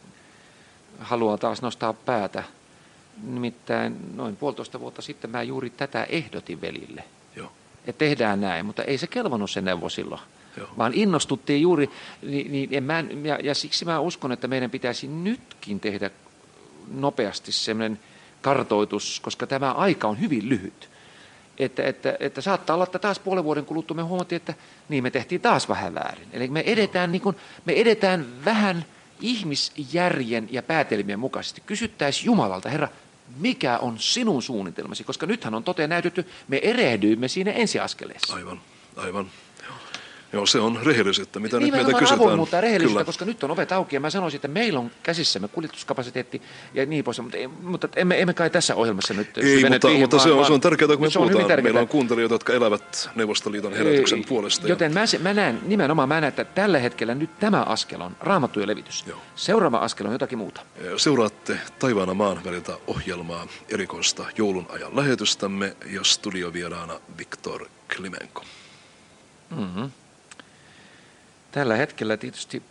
Speaker 3: haluaa taas nostaa päätä. Nimittäin noin puolitoista vuotta sitten mä juuri tätä ehdotin velille.
Speaker 2: Joo.
Speaker 3: Että tehdään näin, mutta ei se kelvannut se neuvo silloin.
Speaker 2: Joo.
Speaker 3: Vaan innostuttiin juuri, niin, niin en mä, ja, ja siksi mä uskon, että meidän pitäisi nytkin tehdä nopeasti semmoinen kartoitus, koska tämä aika on hyvin lyhyt. Että, että, että saattaa olla, että taas puolen vuoden kuluttua me huomattiin, että niin me tehtiin taas vähän väärin. Eli me edetään, niin kuin, me edetään vähän ihmisjärjen ja päätelmien mukaisesti. Kysyttäisiin Jumalalta, Herra, mikä on sinun suunnitelmasi? Koska nythän on toteen näytetty, me erehdyimme siinä ensiaskeleessa.
Speaker 2: Aivan, aivan. Joo, se on rehellisyyttä, mitä nyt meiltä
Speaker 3: Nimenomaan
Speaker 2: kysytään.
Speaker 3: avoimuutta ja rehellisyyttä,
Speaker 2: Kyllä.
Speaker 3: koska nyt on ovet auki ja mä sanoisin, että meillä on käsissämme kuljetuskapasiteetti ja niin pois, mutta, mutta emme, emme kai tässä ohjelmassa nyt
Speaker 2: Ei, mutta,
Speaker 3: niihin,
Speaker 2: mutta
Speaker 3: vaan,
Speaker 2: se, on,
Speaker 3: vaan,
Speaker 2: se on tärkeää, kun me
Speaker 3: se on hyvin
Speaker 2: puhutaan.
Speaker 3: tärkeää.
Speaker 2: Meillä on kuuntelijoita, jotka elävät Neuvostoliiton herätyksen
Speaker 3: Ei,
Speaker 2: puolesta.
Speaker 3: Joten mä, se, mä näen, nimenomaan mä näen, että tällä hetkellä nyt tämä askel on raamattujen levitys.
Speaker 2: Joo.
Speaker 3: Seuraava askel on jotakin muuta.
Speaker 2: Seuraatte Taivaan ja maan väliltä ohjelmaa erikoista joulun ajan lähetystämme ja studiovieraana Viktor Klimenko.
Speaker 3: Mm-hmm. Tällä hetkellä tietysti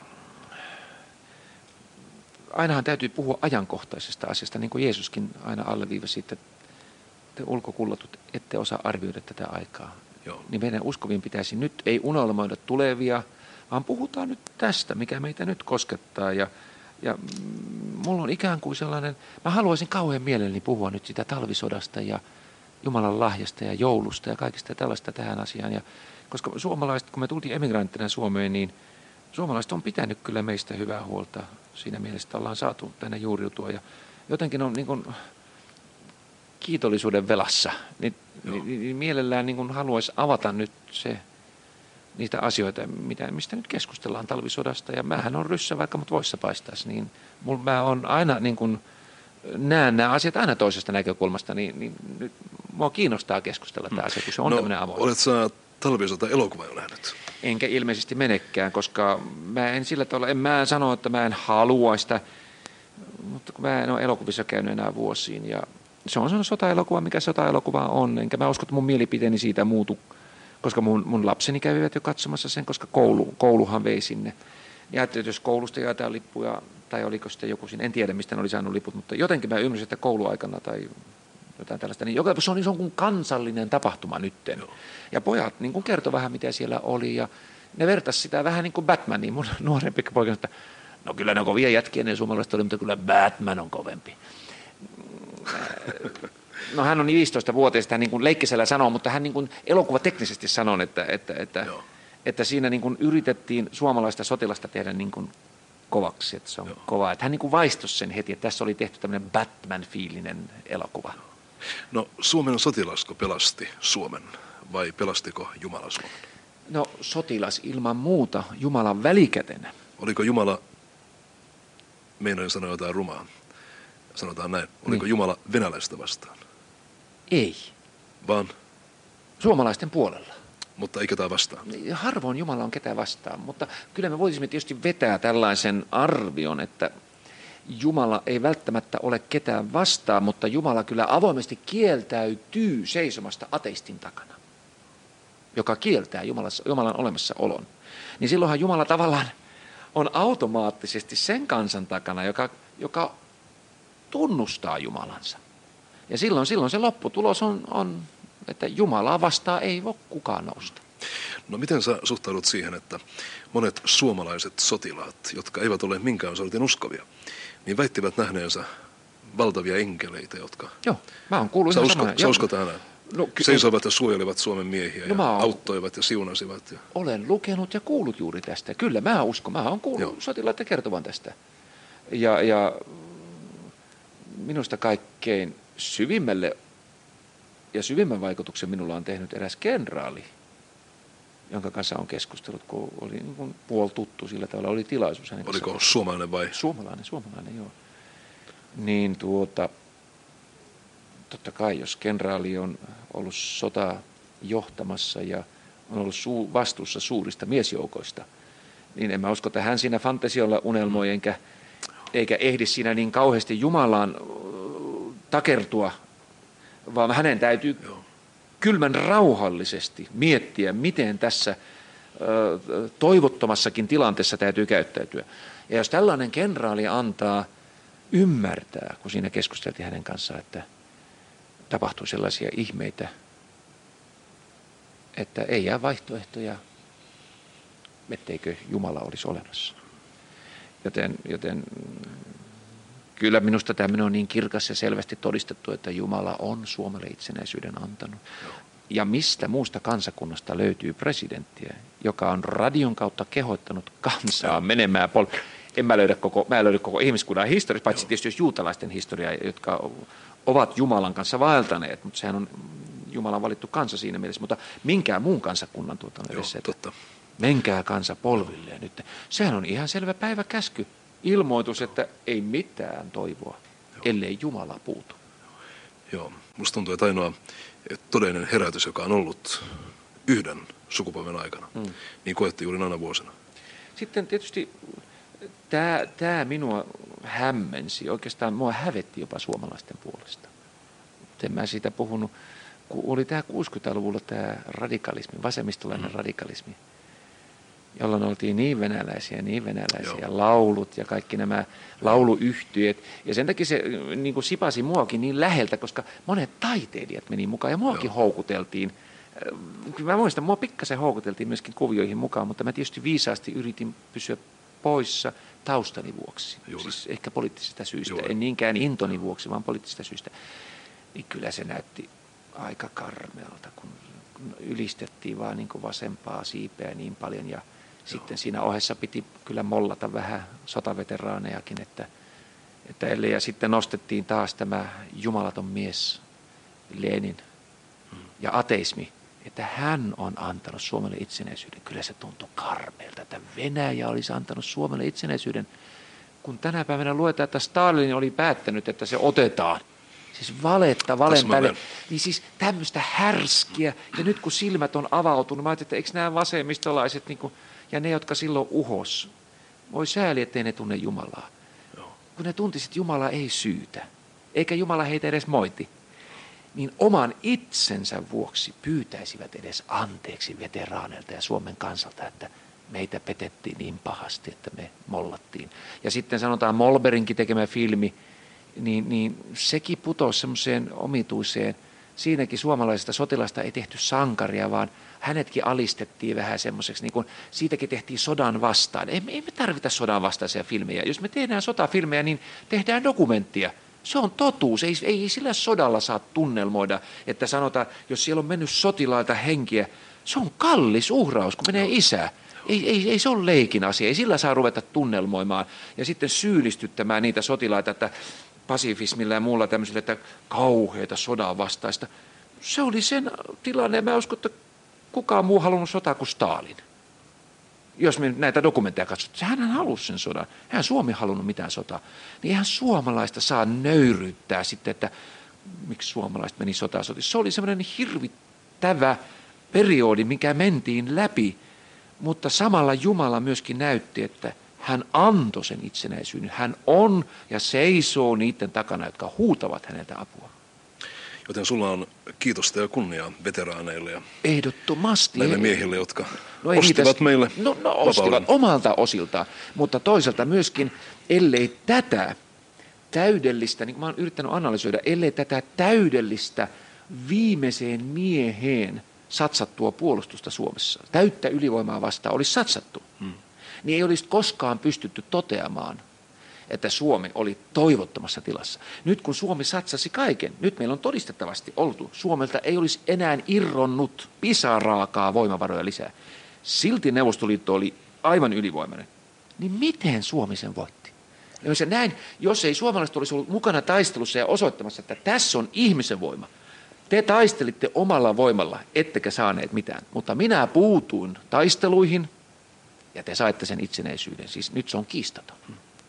Speaker 3: ainahan täytyy puhua ajankohtaisesta asiasta, niin kuin Jeesuskin aina alleviivasi, että te ulkokullatut ette osaa arvioida tätä aikaa.
Speaker 2: Joo.
Speaker 3: Niin meidän uskovien pitäisi nyt ei unelmoida tulevia, vaan puhutaan nyt tästä, mikä meitä nyt koskettaa. Ja, ja mulla on ikään kuin sellainen, mä haluaisin kauhean mielelläni puhua nyt sitä talvisodasta ja Jumalan lahjasta ja joulusta ja kaikista tällaista tähän asiaan. Ja, koska suomalaiset, kun me tultiin emigranttina Suomeen, niin suomalaiset on pitänyt kyllä meistä hyvää huolta. Siinä mielessä ollaan saatu tänne juuriutua ja jotenkin on niin kuin kiitollisuuden velassa. Niin, niin, niin mielellään niin kuin haluaisi avata nyt se, niitä asioita, mitä, mistä nyt keskustellaan talvisodasta. Ja mähän on ryssä, vaikka mut voissa paistaisi, niin mulla, mä on aina niin kuin, näen nämä asiat aina toisesta näkökulmasta, niin, niin nyt mua kiinnostaa keskustella tämä asia, kun se on
Speaker 2: no,
Speaker 3: tämmöinen avoin.
Speaker 2: Olet sä talvisota elokuva jo nähnyt?
Speaker 3: Enkä ilmeisesti menekään, koska mä en sillä tavalla, en mä sano, että mä en halua sitä, mutta kun mä en ole elokuvissa käynyt enää vuosiin. Ja se on sellainen sota-elokuva, mikä sota-elokuva on, enkä mä usko, että mun mielipiteeni siitä muutu, koska mun, mun lapseni kävivät jo katsomassa sen, koska koulu, kouluhan vei sinne. Ja ajattelin, että jos koulusta jaetaan lippuja, tai oliko sitten joku siinä, en tiedä mistä ne oli saanut liput, mutta jotenkin mä ymmärsin, että kouluaikana tai jotain tällaista, niin joka, se on, se on kuin kansallinen tapahtuma nytten. Joo. Ja pojat niin kuin kertoi vähän, mitä siellä oli, ja ne vertasi sitä vähän niin kuin Batmaniin. Mun nuorempi poika sanoi, että no kyllä ne on kovia jätkiä, ne suomalaiset oli, mutta kyllä Batman on kovempi. No hän on niin viisitoistavuotias, hän niin kuin leikkisellä sanoo, mutta hän niin kuin elokuvateknisesti sanoi, että, että, että, että siinä niin kuin yritettiin suomalaista sotilasta tehdä niin kuin kovaksi, että se on Joo. kova. Että hän niin kuin vaistosi sen heti, että tässä oli tehty tämmöinen Batman-fiilinen elokuva.
Speaker 2: No Suomen sotilasko pelasti Suomen vai pelastiko Jumala Suomen?
Speaker 3: No sotilas ilman muuta, Jumalan välikätenä.
Speaker 2: Oliko Jumala, meinoin sanoa jotain rumaa, sanotaan näin, oliko niin. Jumala venäläistä vastaan?
Speaker 3: Ei.
Speaker 2: Vaan?
Speaker 3: Suomalaisten puolella.
Speaker 2: Mutta ei ketään vastaan?
Speaker 3: Harvoin Jumala on ketään vastaan, mutta kyllä me voisimme tietysti vetää tällaisen arvion, että Jumala ei välttämättä ole ketään vastaan, mutta Jumala kyllä avoimesti kieltäytyy seisomasta ateistin takana, joka kieltää Jumalan olemassaolon. Niin silloinhan Jumala tavallaan on automaattisesti sen kansan takana, joka, joka tunnustaa Jumalansa. Ja silloin, silloin se lopputulos on, on, että Jumalaa vastaan ei voi kukaan nousta.
Speaker 2: No miten sä suhtaudut siihen, että monet suomalaiset sotilaat, jotka eivät ole minkään sortin uskovia, niin väittivät nähneensä valtavia enkeleitä, jotka...
Speaker 3: Joo, mä oon kuullut
Speaker 2: sä
Speaker 3: ihan
Speaker 2: usko,
Speaker 3: samaa.
Speaker 2: Sä uskot ääneen?
Speaker 3: No, ky-
Speaker 2: Seisoivat ja suojelivat Suomen miehiä
Speaker 3: no,
Speaker 2: ja
Speaker 3: oon,
Speaker 2: auttoivat ja siunasivat. Ja...
Speaker 3: Olen lukenut ja kuullut juuri tästä. Kyllä, mä uskon. Mä oon kuullut Joo. sotilaita kertovan tästä. Ja, ja minusta kaikkein syvimmälle ja syvimmän vaikutuksen minulla on tehnyt eräs kenraali, jonka kanssa on keskustellut, kun oli niin puol tuttu sillä tavalla, oli tilaisuus. Hänen
Speaker 2: Oliko
Speaker 3: kanssa.
Speaker 2: suomalainen vai?
Speaker 3: Suomalainen, suomalainen, joo. Niin tuota, totta kai, jos kenraali on ollut sotaa johtamassa ja on ollut suu, vastuussa suurista miesjoukoista, niin en mä usko, että hän siinä fantasiolla unelmoi, enkä, eikä ehdi siinä niin kauheasti Jumalaan takertua, vaan hänen täytyy joo. kylmän rauhallisesti miettiä, miten tässä ö, toivottomassakin tilanteessa täytyy käyttäytyä. Ja jos tällainen kenraali antaa ymmärtää, kun siinä keskusteltiin hänen kanssaan, että tapahtuu sellaisia ihmeitä, että ei jää vaihtoehtoja, etteikö Jumala olisi olemassa. Joten, joten kyllä minusta tämmöinen on niin kirkas ja selvästi todistettu, että Jumala on Suomelle itsenäisyyden antanut. Ja mistä muusta kansakunnasta löytyy presidenttiä, joka on radion kautta kehottanut kansaa menemään pol- En mä löydä koko, mä löydä koko ihmiskunnan historiaa, paitsi tietysti jos juutalaisten historiaa, jotka ovat Jumalan kanssa vaeltaneet, mutta sehän on Jumalan valittu kansa siinä mielessä, mutta minkään muun kansakunnan tuota on edessä.
Speaker 2: Totta.
Speaker 3: Menkää kansa polvilleen nyt. Sehän on ihan selvä päiväkäsky. Ilmoitus, että ei mitään toivoa, Joo. ellei Jumala puutu.
Speaker 2: Joo, musta tuntuu, että ainoa todellinen herätys, joka on ollut yhden sukupolven aikana, hmm. niin koettiin juuri näinä vuosina.
Speaker 3: Sitten tietysti tämä, tämä minua hämmensi, oikeastaan mua hävetti jopa suomalaisten puolesta. En mä siitä puhunut, kun oli tämä kuusikymmentäluvulla tämä radikalismi, vasemmistolainen hmm. radikalismi, jolloin oltiin niin venäläisiä, niin venäläisiä, Joo. laulut ja kaikki nämä lauluyhtyöt. Ja sen takia se niin kuin sipasi muakin niin läheltä, koska monet taiteilijat meni mukaan ja muakin Joo. houkuteltiin. Mä muistan, mua pikkasen houkuteltiin myöskin kuvioihin mukaan, mutta mä tietysti viisaasti yritin pysyä poissa taustani vuoksi. Juuri. Siis ehkä poliittisista syistä, Juuri. en niinkään intoni vuoksi, vaan poliittisista syistä. Niin kyllä se näytti aika karmealta, kun ylistettiin vaan niin kuin vasempaa siipeä niin paljon ja sitten Joo. siinä ohessa piti kyllä mollata vähän sotaveteraanejakin, että, että ellei, ja sitten nostettiin taas tämä jumalaton mies Lenin hmm. ja ateismi, että hän on antanut Suomelle itsenäisyyden. Kyllä se tuntui karmeelta, että Venäjä olisi antanut Suomelle itsenäisyyden, kun tänä päivänä luetaan, että Stalin oli päättänyt, että se otetaan. Siis valetta valen päälle. Niin siis tämmöistä härskiä. Ja nyt kun silmät on avautunut, mä ajattelin, että eikö nämä vasemmistolaiset niin kuin, ja ne, jotka silloin uhos, voi sääli, ettei ne tunne Jumalaa. Joo. Kun ne tuntisit, Jumala ei syytä, eikä Jumala heitä edes moiti, niin oman itsensä vuoksi pyytäisivät edes anteeksi veteraaneilta ja Suomen kansalta, että meitä petettiin niin pahasti, että me mollattiin. Ja sitten sanotaan Molberinkin tekemä filmi, Niin, niin sekin putosi semmoiseen omituiseen. Siinäkin suomalaisesta sotilasta ei tehty sankaria, vaan hänetkin alistettiin vähän semmoiseksi, niin kuin siitäkin tehtiin sodan vastaan. Ei, ei me tarvita sodan vastaisia filmejä. Jos me tehdään sotafilmejä, niin tehdään dokumenttia. Se on totuus. Ei, ei sillä sodalla saa tunnelmoida, että sanotaan, jos siellä on mennyt sotilaita henkiä, se on kallis uhraus, kun menee isä. Ei, ei, ei se ole leikin asia. Ei sillä saa ruveta tunnelmoimaan ja sitten syyllistyttämään niitä sotilaita, että pasifismilla ja muulla tämmöisellä, että kauheita sodan vastaista. Se oli sen tilanne, ja mä uskon, että kukaan muu halunnut sotaa kuin Stalin. Jos me näitä dokumentteja katsotaan, hän halusi sen sodan. Hän Suomi halunnut mitään sotaa. Niin eihän suomalaista saa nöyryyttää sitten, että miksi suomalaiset meni sotaan. Se oli semmoinen hirvittävä periodi, mikä mentiin läpi, mutta samalla Jumala myöskin näytti, että hän antoi sen itsenäisyyden. Hän on ja seisoo niiden takana, jotka huutavat häneltä apua.
Speaker 2: Joten sulla on kiitosta ja kunniaa veteraaneille ja
Speaker 3: ehdottomasti
Speaker 2: näille miehille, jotka
Speaker 3: no
Speaker 2: ostivat
Speaker 3: niitä,
Speaker 2: meille
Speaker 3: no, no ostivat omalta osiltaan, mutta toisaalta myöskin, ellei tätä täydellistä, niin kuin mä oon yrittänyt analysoida, ellei tätä täydellistä viimeiseen mieheen satsattua puolustusta Suomessa, täyttä ylivoimaa vastaan olisi satsattu, hmm. niin ei olisi koskaan pystytty toteamaan, että Suomi oli toivottomassa tilassa. Nyt kun Suomi satsasi kaiken, nyt meillä on todistettavasti oltu, Suomelta ei olisi enää irronnut pisaraakaa voimavaroja lisää. Silti Neuvostoliitto oli aivan ylivoimainen. Niin miten Suomi sen voitti? Ja näin, jos ei suomalaiset olisi ollut mukana taistelussa ja osoittamassa, että tässä on ihmisen voima. Te taistelitte omalla voimalla, ettekä saaneet mitään, mutta minä puutuin taisteluihin ja te saitte sen itsenäisyyden. Siis nyt se on kiistaton.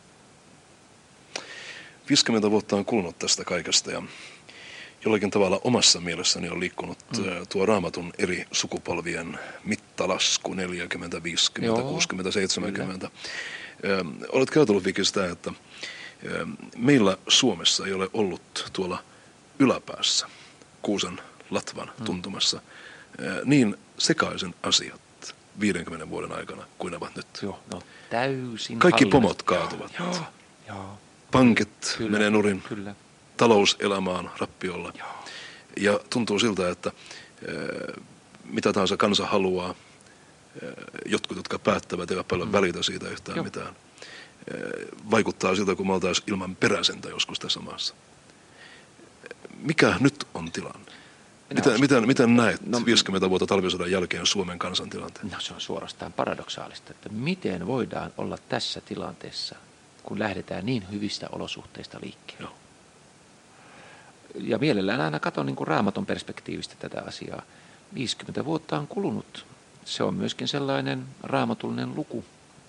Speaker 2: viisikymmentä vuotta on kulunut tästä kaikesta ja jollakin tavalla omassa mielessäni on liikkunut mm. tuo Raamatun eri sukupolvien mittalasku neljäkymmentä, viisikymmentä, Joo, kuusikymmentä, seitsemänkymmentä. Ö, oletko ajatellut Viki sitä, että ö, meillä Suomessa ei ole ollut tuolla yläpäässä Kuusen latvan mm. tuntumassa ö, niin sekaisin asiat viidenkymmenen vuoden aikana kuin ne ovat nyt.
Speaker 3: Joo, no, täysin
Speaker 2: kaikki
Speaker 3: hallinnasta.
Speaker 2: Pomot kaatuvat.
Speaker 3: Joo, joo.
Speaker 2: Pankit
Speaker 3: Kyllä,
Speaker 2: menee nurin,
Speaker 3: kyllä.
Speaker 2: Talouselämä on rappiolla.
Speaker 3: Joo.
Speaker 2: Ja tuntuu siltä, että e, mitä tahansa kansa haluaa, e, jotkut, jotka päättävät, eivät paljon mm. välitä siitä yhtään Joo. mitään. E, vaikuttaa siltä, kun me oltaisiin ilman peräsentä joskus tässä maassa. Mikä nyt on tilanne? Miten, miten, miten näet no, viisikymmentä vuotta talvisodan jälkeen Suomen kansan tilanteen?
Speaker 3: No se on suorastaan paradoksaalista, että miten voidaan olla tässä tilanteessa, kun lähdetään niin hyvistä olosuhteista liikkeelle. ja mielellään aina katson niin kuin Raamatun perspektiivistä tätä asiaa. viisikymmentä vuotta on kulunut. Se on myöskin sellainen raamatullinen luku.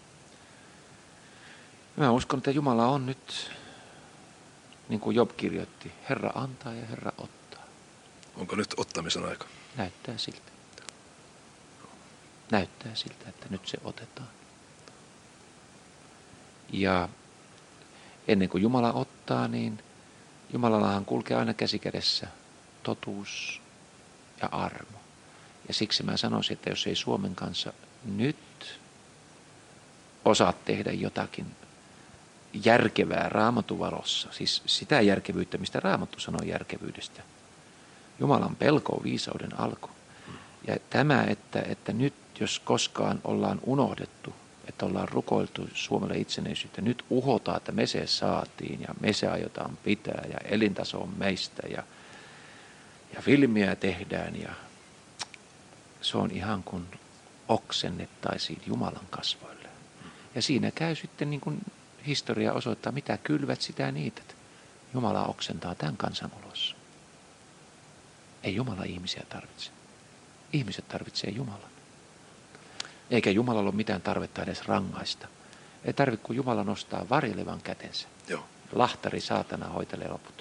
Speaker 3: Mä uskon, että Jumala on nyt, niin kuin Job kirjoitti, Herra antaa ja Herra ottaa.
Speaker 2: Onko nyt ottamisen aika?
Speaker 3: Näyttää siltä. Näyttää siltä, että nyt se otetaan. Ja ennen kuin Jumala ottaa, niin Jumalallahan kulkee aina käsikädessä totuus ja armo. Ja siksi mä sanoisin, että jos ei Suomen kanssa nyt osaa tehdä jotakin järkevää Raamatun valossa, siis sitä järkevyyttä, mistä Raamattu sanoo järkevyydestä. Jumalan pelko on viisauden alku. Ja tämä, että, että nyt jos koskaan ollaan unohdettu, että ollaan rukoiltu Suomelle itsenäisyyttä, nyt uhotaan, että me se saatiin ja me se aiotaan pitää ja elintaso on meistä ja, ja filmiä tehdään ja se on ihan kuin oksennettaisiin Jumalan kasvoille. Ja siinä käy sitten niin kuin historia osoittaa, mitä kylvät, sitä niität. Jumala oksentaa tämän kansan ulos. Ei Jumala ihmisiä tarvitse. Ihmiset tarvitsee Jumalan. Eikä Jumalalla ole mitään tarvetta edes rangaista. Ei tarvitse, kun Jumala nostaa varjelevan kätensä.
Speaker 2: Joo.
Speaker 3: Lahtari saatana hoitelee loput.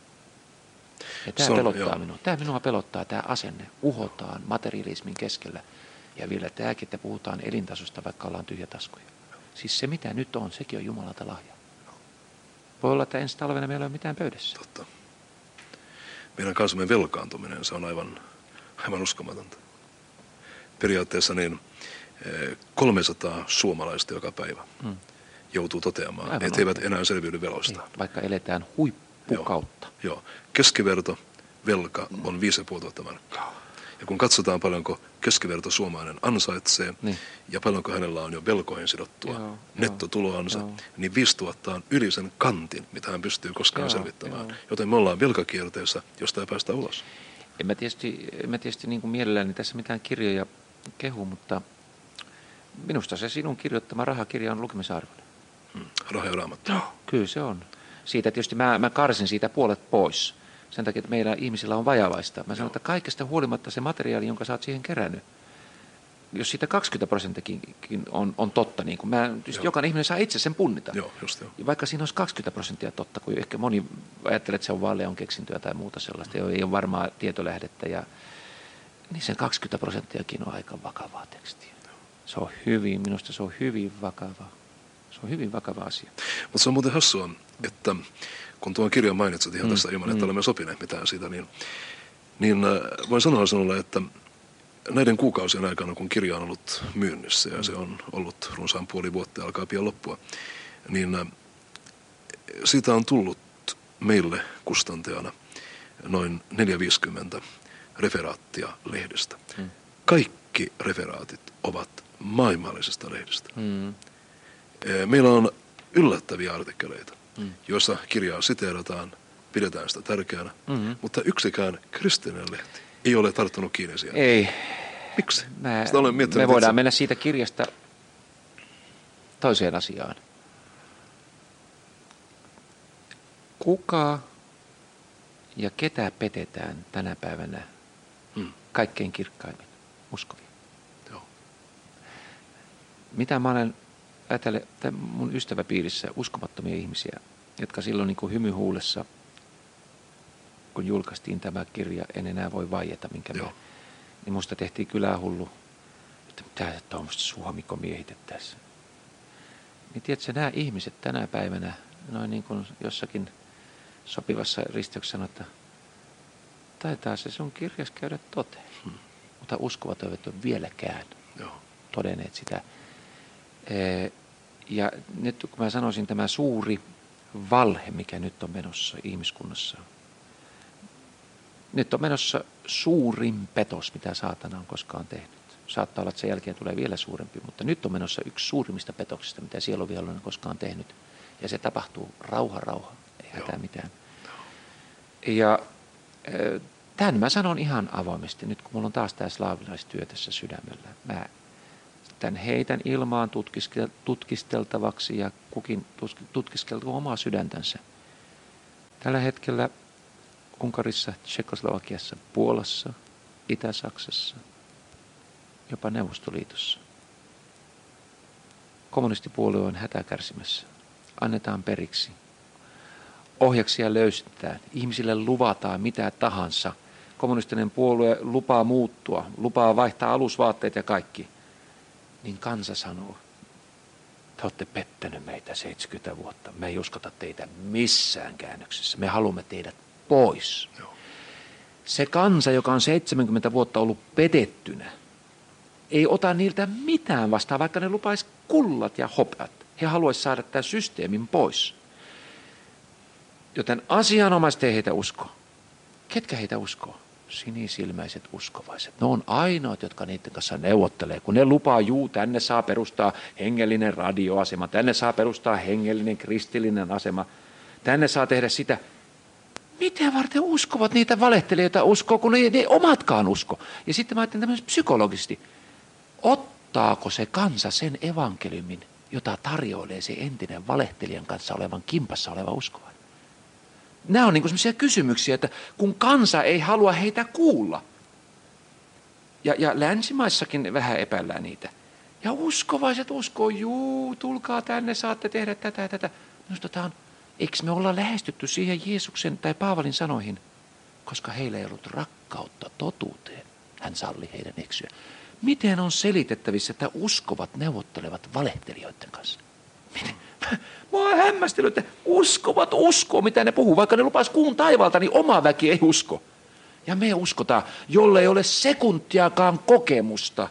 Speaker 3: Ja tämä
Speaker 2: on,
Speaker 3: pelottaa
Speaker 2: joo.
Speaker 3: minua. Tämä minua pelottaa, tämä asenne. Uhotaan materialismin keskellä. Ja vielä tämäkin, että puhutaan elintasosta, vaikka ollaan tyhjätaskuja. Siis se, mitä nyt on, sekin on Jumalalta lahja. Voi olla, että ensi talvena meillä ei ole mitään pöydässä.
Speaker 2: Totta. Meidän kansamme velkaantuminen, se on aivan, aivan uskomatonta. Periaatteessa niin kolmesataa suomalaista joka päivä hmm. joutuu toteamaan, aivan että he eivät enää selviydy veloistaan.
Speaker 3: Niin, vaikka eletään huippukautta.
Speaker 2: Joo, joo. Keskiverto velka on viisi ja puoli tuhatta markkaa. Ja kun katsotaan paljonko keskiverto suomalainen ansaitsee niin. ja paljonko hänellä on jo velkoihin sidottua joo, nettotuloansa, joo. niin viisituhatta on yli sen kantin, mitä hän pystyy koskaan joo, selvittämään. Joo. Joten me ollaan velkakierteessä, josta ei päästä ulos.
Speaker 3: En mä tietysti, en mä tietysti niin kuin mielelläni tässä mitään kirjoja kehu, mutta minusta se sinun kirjoittama rahakirja on lukemisarvoinen.
Speaker 2: Hmm. Raha ja Raamattu.
Speaker 3: Joo, kyllä se on. Siitä tietysti mä, mä karsin siitä puolet pois. Sen takia, että meillä ihmisillä on vajavaista. Mä sanon, että kaikesta huolimatta se materiaali, jonka sä oot siihen kerännyt, jos siitä kaksikymmentä prosenttikin on, on totta, niin kuin mä, jokainen ihminen saa itse sen punnita.
Speaker 2: Joo, just joo.
Speaker 3: Ja vaikka siinä olisi kaksikymmentä prosenttia totta, kun ehkä moni ajattelee, että se on vaan Leon keksintöä tai muuta sellaista, mm. ei ole varmaa tietolähdettä, ja, niin sen kaksikymmentä prosenttiakin on aika vakavaa tekstiä. Se on hyvin, minusta se on hyvin vakava. Se on hyvin vakava asia.
Speaker 2: Mutta se on muuten hassua, että kun tuon kirjan mainitsit ihan mm. tässä ilman, että mm. olemme sopineet mitään siitä, niin, niin äh, voin sanoa sinulle, että näiden kuukausien aikana, kun kirja on ollut myynnissä ja se on ollut runsaan puoli vuotta ja alkaa pian loppua, niin äh, siitä on tullut meille kustantajana noin neljä viisikymmentä referaattia lehdestä. Mm. Kaikki referaatit ovat maailmallisesta lehdestä. Mm. Meillä on yllättäviä artikkeleita, mm. joissa kirjaa siteerataan, pidetään sitä tärkeänä, mm-hmm. mutta yksikään kristillinen lehti ei ole tarttunut kiinni siihen.
Speaker 3: Ei.
Speaker 2: Miksi?
Speaker 3: Mä, me voidaan itse. mennä siitä kirjasta toiseen asiaan. Kuka ja ketä petetään tänä päivänä mm. kaikkein kirkkaimmin uskovia?
Speaker 2: Joo.
Speaker 3: Mitä mä olen ajatellut mun ystäväpiirissä uskomattomia ihmisiä, jotka silloin niin kuin hymyhuulessa, kun julkaistiin tämä kirja, en enää voi vaieta, minkä me, niin musta tehtiin kylähullu, että mitä tuommoista suomikko miehitettäisiin. Niin tiedätkö, nämä ihmiset tänä päivänä, noin niin kuin jossakin sopivassa risteyksessä sanoo, että taitaa se sun kirjas käydä toteen. Hmm. Mutta uskovat eivät ole vieläkään Joo. todenneet sitä. Ja nyt kun mä sanoisin tämä suuri valhe, mikä nyt on menossa ihmiskunnassa. Nyt on menossa suurin petos, mitä saatana on koskaan tehnyt. Saattaa olla, että sen jälkeen tulee vielä suurempi, mutta nyt on menossa yksi suurimmista petoksista, mitä sieluvihollinen on koskaan tehnyt. Ja se tapahtuu rauha, rauha, ei hätää mitään. Ja tämän mä sanon ihan avoimesti, nyt kun mulla on taas tämä slaavilaistyö tässä sydämellä. Mä tämän heitän ilmaan tutkisteltavaksi ja kukin tutkiskeltuu omaa sydäntänsä. Tällä hetkellä Unkarissa, Tšekoslovakiassa, Puolassa, Itä-Saksassa, jopa Neuvostoliitossa. Kommunistipuolue on hätäkärsimässä. Annetaan periksi. Ohjaksia löystetään. Ihmisille luvataan mitä tahansa. Kommunistinen puolue lupaa muuttua, lupaa vaihtaa alusvaatteet ja kaikki. Niin kansa sanoo, te olette pettänyt meitä seitsemänkymmentä vuotta. Me ei uskota teitä missään käännöksessä. Me haluamme teidät pois. Joo. Se kansa, joka on seitsemänkymmentä vuotta ollut petettynä, ei ota niiltä mitään vastaan, vaikka ne lupaisi kullat ja hopeat. He haluaisivat saada tämän systeemin pois. Joten asianomaiset ei heitä usko. Ketkä heitä uskoo? Sinisilmäiset uskovaiset. Ne on ainoat, jotka niiden kanssa neuvottelee. Kun ne lupaa, juu, tänne saa perustaa hengellinen radioasema, tänne saa perustaa hengellinen kristillinen asema, tänne saa tehdä sitä. Miten varten uskovat niitä valehtelijoita uskoo, kun ne, ne omatkaan usko? Ja sitten mä ajattelen tämmöisen psykologisesti. Ottaako se kansa sen evankeliumin, jota tarjoilee se entinen valehtelijan kanssa olevan kimpassa oleva uskovainen? Nämä on niin kuin sellaisia kysymyksiä, että kun kansa ei halua heitä kuulla, ja, ja länsimaissakin vähän epäillään niitä, ja uskovaiset uskoo, juu, tulkaa tänne, saatte tehdä tätä ja tätä. Minusta tämä on, eikö me olla lähestytty siihen Jeesuksen tai Paavalin sanoihin, koska heillä ei ollut rakkautta totuuteen. Hän salli heidän eksyä. Miten on selitettävissä, että uskovat neuvottelevat valehtelijoiden kanssa? Miten? Mä oon hämmästellyt, että uskovat uskoo, mitä ne puhuu. Vaikka ne lupaisi kuun taivaalta, niin oma väki ei usko. Ja me uskotaan, jolle ei ole sekuntiakaan kokemusta,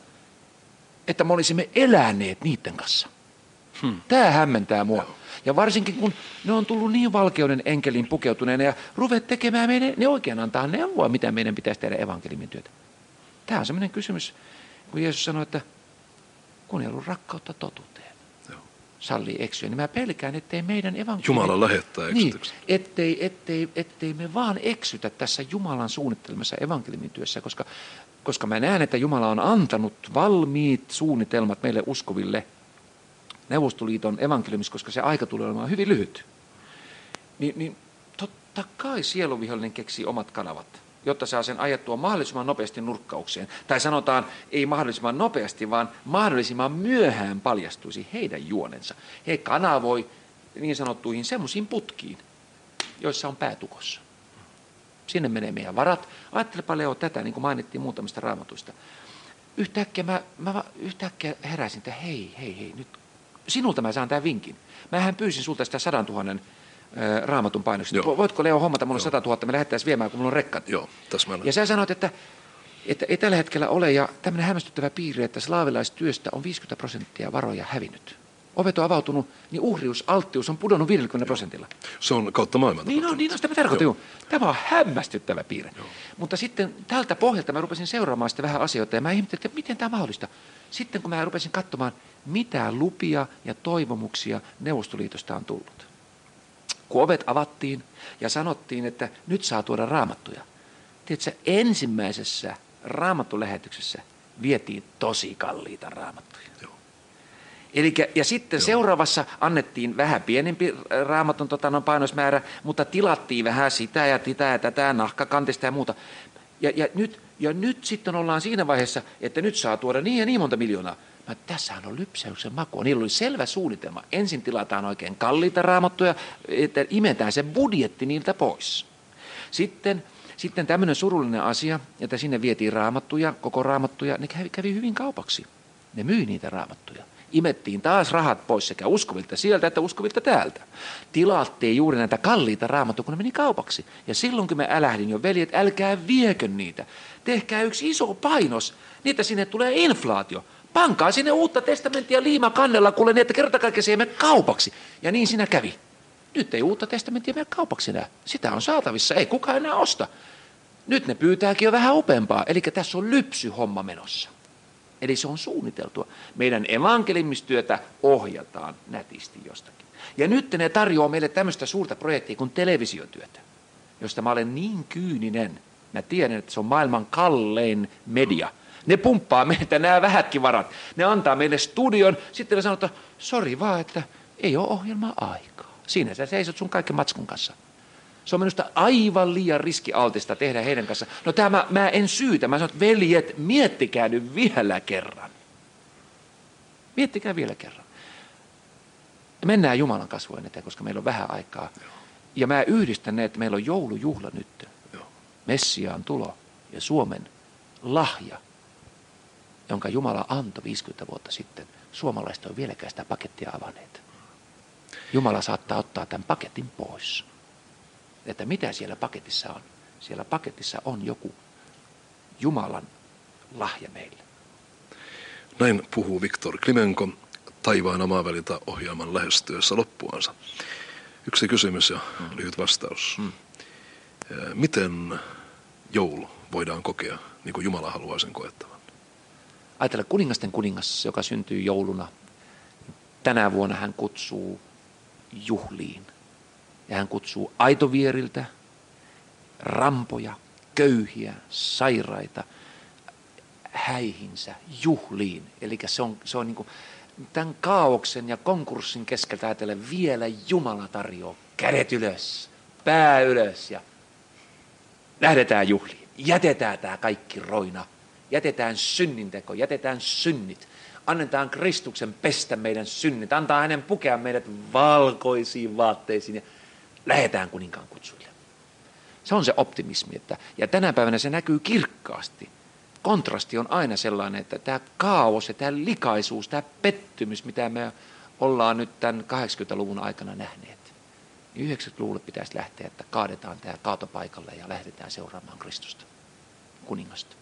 Speaker 3: että me olisimme eläneet niiden kanssa. Hmm. Tämä hämmentää mua. Ja varsinkin kun ne on tullut niin valkeuden enkeliin pukeutuneena ja ruvet tekemään meidän, ne oikein antaa neuvoa, mitä meidän pitäisi tehdä evankeliumin työtä. Tämä on sellainen kysymys, kun Jeesus sanoi, että kun ei ollut rakkautta totuuteen, sallii eksyä, niin mä pelkään, ettei meidän evankeliumi...
Speaker 2: Jumala lähettää eksytyksen.
Speaker 3: Niin, ettei, ettei, ettei me vaan eksytä tässä Jumalan suunnittelemassa evankeliumin työssä, koska, koska mä näen, että Jumala on antanut valmiit suunnitelmat meille uskoville Neuvostoliiton evankeliumissa, koska se aika tulee olemaan hyvin lyhyt. Niin, niin totta kai sieluvihollinen keksii omat kanavat, jotta saa sen ajettua mahdollisimman nopeasti nurkkaukseen. Tai sanotaan, ei mahdollisimman nopeasti, vaan mahdollisimman myöhään paljastuisi heidän juonensa. He kanavoi niin sanottuihin semmoisiin putkiin, joissa on päätukossa. Sinne menee meidän varat. Ajattelepa Leo tätä, niin kuin mainittiin muutamista raamatuista. Yhtäkkiä mä, mä yhtäkkiä heräsin, että hei, hei, hei, nyt sinulta mä saan tämän vinkin. Mähän pyysin sulta sitä sadan tuhannen raamatun painoksesta. Voitko Leo hommata mulle sata tuhatta, me lähdettäisiin viemään, kun mulla on rekkat.
Speaker 2: Joo, täsmälleen.
Speaker 3: Ja sä sanoit, että, että ei tällä hetkellä ole, ja tämmöinen hämmästyttävä piirre, että slaavilaistyöstä on viisikymmentä prosenttia varoja hävinnyt. Ovet on avautunut, niin uhrius, alttius on pudonnut viisikymmentä prosentilla.
Speaker 2: Se on kautta maailman.
Speaker 3: Niin on, niin on, sitä mä tarkoitan. Joo. Tämä on hämmästyttävä piirre. Joo. Mutta sitten tältä pohjalta mä rupesin seuraamaan sitä vähän asioita, ja mä ihmettelin, että miten tämä on mahdollista. Sitten kun mä rupesin katsomaan, mitä lupia ja toivomuksia Neuvostoliitosta on tullut. Kun ovet avattiin ja sanottiin, että nyt saa tuoda raamattuja. Tiedätkö, ensimmäisessä raamattulähetyksessä vietiin tosi kalliita raamattuja. Joo. Elikkä, ja sitten Joo. seuraavassa annettiin vähän pienempi raamatun tota, no, painosmäärä, mutta tilattiin vähän sitä ja tätä ja tätä, nahkakantista ja muuta. Ja, ja, nyt, ja nyt sitten ollaan siinä vaiheessa, että nyt saa tuoda niin ja niin monta miljoonaa. Mä, tässähän on lypsäyksen makua. Niillä oli selvä suunnitelma. Ensin tilataan oikein kalliita raamattuja, että imetään se budjetti niiltä pois. Sitten, sitten tämmöinen surullinen asia, että sinne vietiin raamattuja, koko raamattuja, ne kävi, kävi hyvin kaupaksi. Ne myi niitä raamattuja. Imettiin taas rahat pois sekä uskovilta sieltä että uskovilta täältä. Tilattiin juuri näitä kalliita raamattuja, kun ne meni kaupaksi. Ja silloin kun mä älähdin jo, veljet, älkää viekö niitä. Tehkää yksi iso painos, niitä sinne tulee inflaatio. Pankaa sinne uutta testamenttia liima kannella, kuule niin, että kerta kaikkiaan se ei mene kaupaksi. Ja niin siinä kävi. Nyt ei uutta testamenttia mene kaupaksi enää. Sitä on saatavissa, ei kukaan enää osta. Nyt ne pyytääkin jo vähän upeampaa. Eli tässä on lypsyhomma menossa. Eli se on suunniteltua. Meidän evankelimistyötä ohjataan nätisti jostakin. Ja nyt ne tarjoaa meille tämmöistä suurta projektia kuin televisiotyötä, josta mä olen niin kyyninen. Mä tiedän, että se on maailman kallein media. Ne pumppaa meitä nämä vähätkin varat. Ne antaa meille studion, sitten ne sanoo, että sori vaan, että ei ole ohjelmaa aikaa. Siinä sä seisot sun kaiken matskun kanssa. Se on minusta aivan liian riskialtista tehdä heidän kanssa. No tämä, mä en syytä. Mä sanon, että veljet, miettikää nyt vielä kerran. Miettikää vielä kerran. Mennään Jumalan kasvojen eteen, koska meillä on vähän aikaa. Ja mä yhdistän ne, että meillä on joulujuhla nyt. Messiaan tulo ja Suomen lahja, jonka Jumala antoi viisikymmentä vuotta sitten. Suomalaiset on vieläkään sitä pakettia avanneet. Jumala saattaa ottaa tämän paketin pois. Että mitä siellä paketissa on? Siellä paketissa on joku Jumalan lahja meille.
Speaker 2: Näin puhuu Viktor Klimenko Taivaan maaväliltä ohjelman lähestyessä loppuansa. Yksi kysymys ja mm. lyhyt vastaus. Mm. Miten joulu voidaan kokea, niin kuin Jumala haluaa sen koettavan?
Speaker 3: Ajatella kuningasten kuningas, joka syntyy jouluna. Tänä vuonna hän kutsuu juhliin. Ja hän kutsuu aitovieriltä, rampoja, köyhiä, sairaita, häihinsä, juhliin. Eli se on, se on niin kuin tämän kaaoksen ja konkurssin keskeltä ajatellen vielä Jumala tarjoaa kädet ylös, pää ylös ja lähdetään juhliin. Jätetään tämä kaikki roina, jätetään synninteko, jätetään synnit. Annetaan Kristuksen pestä meidän synnit, antaa hänen pukea meidät valkoisiin vaatteisiin ja lähdetään kuninkaan kutsuille. Se on se optimismi. Että, ja tänä päivänä se näkyy kirkkaasti. Kontrasti on aina sellainen, että tämä kaos ja tämä likaisuus, tämä pettymys, mitä me ollaan nyt tämän kahdeksankymmentäluvun aikana nähneet, niin yhdeksänkymmentäluvulle pitäisi lähteä, että kaadetaan tämä kaatopaikalle ja lähdetään seuraamaan Kristusta, kuningasta.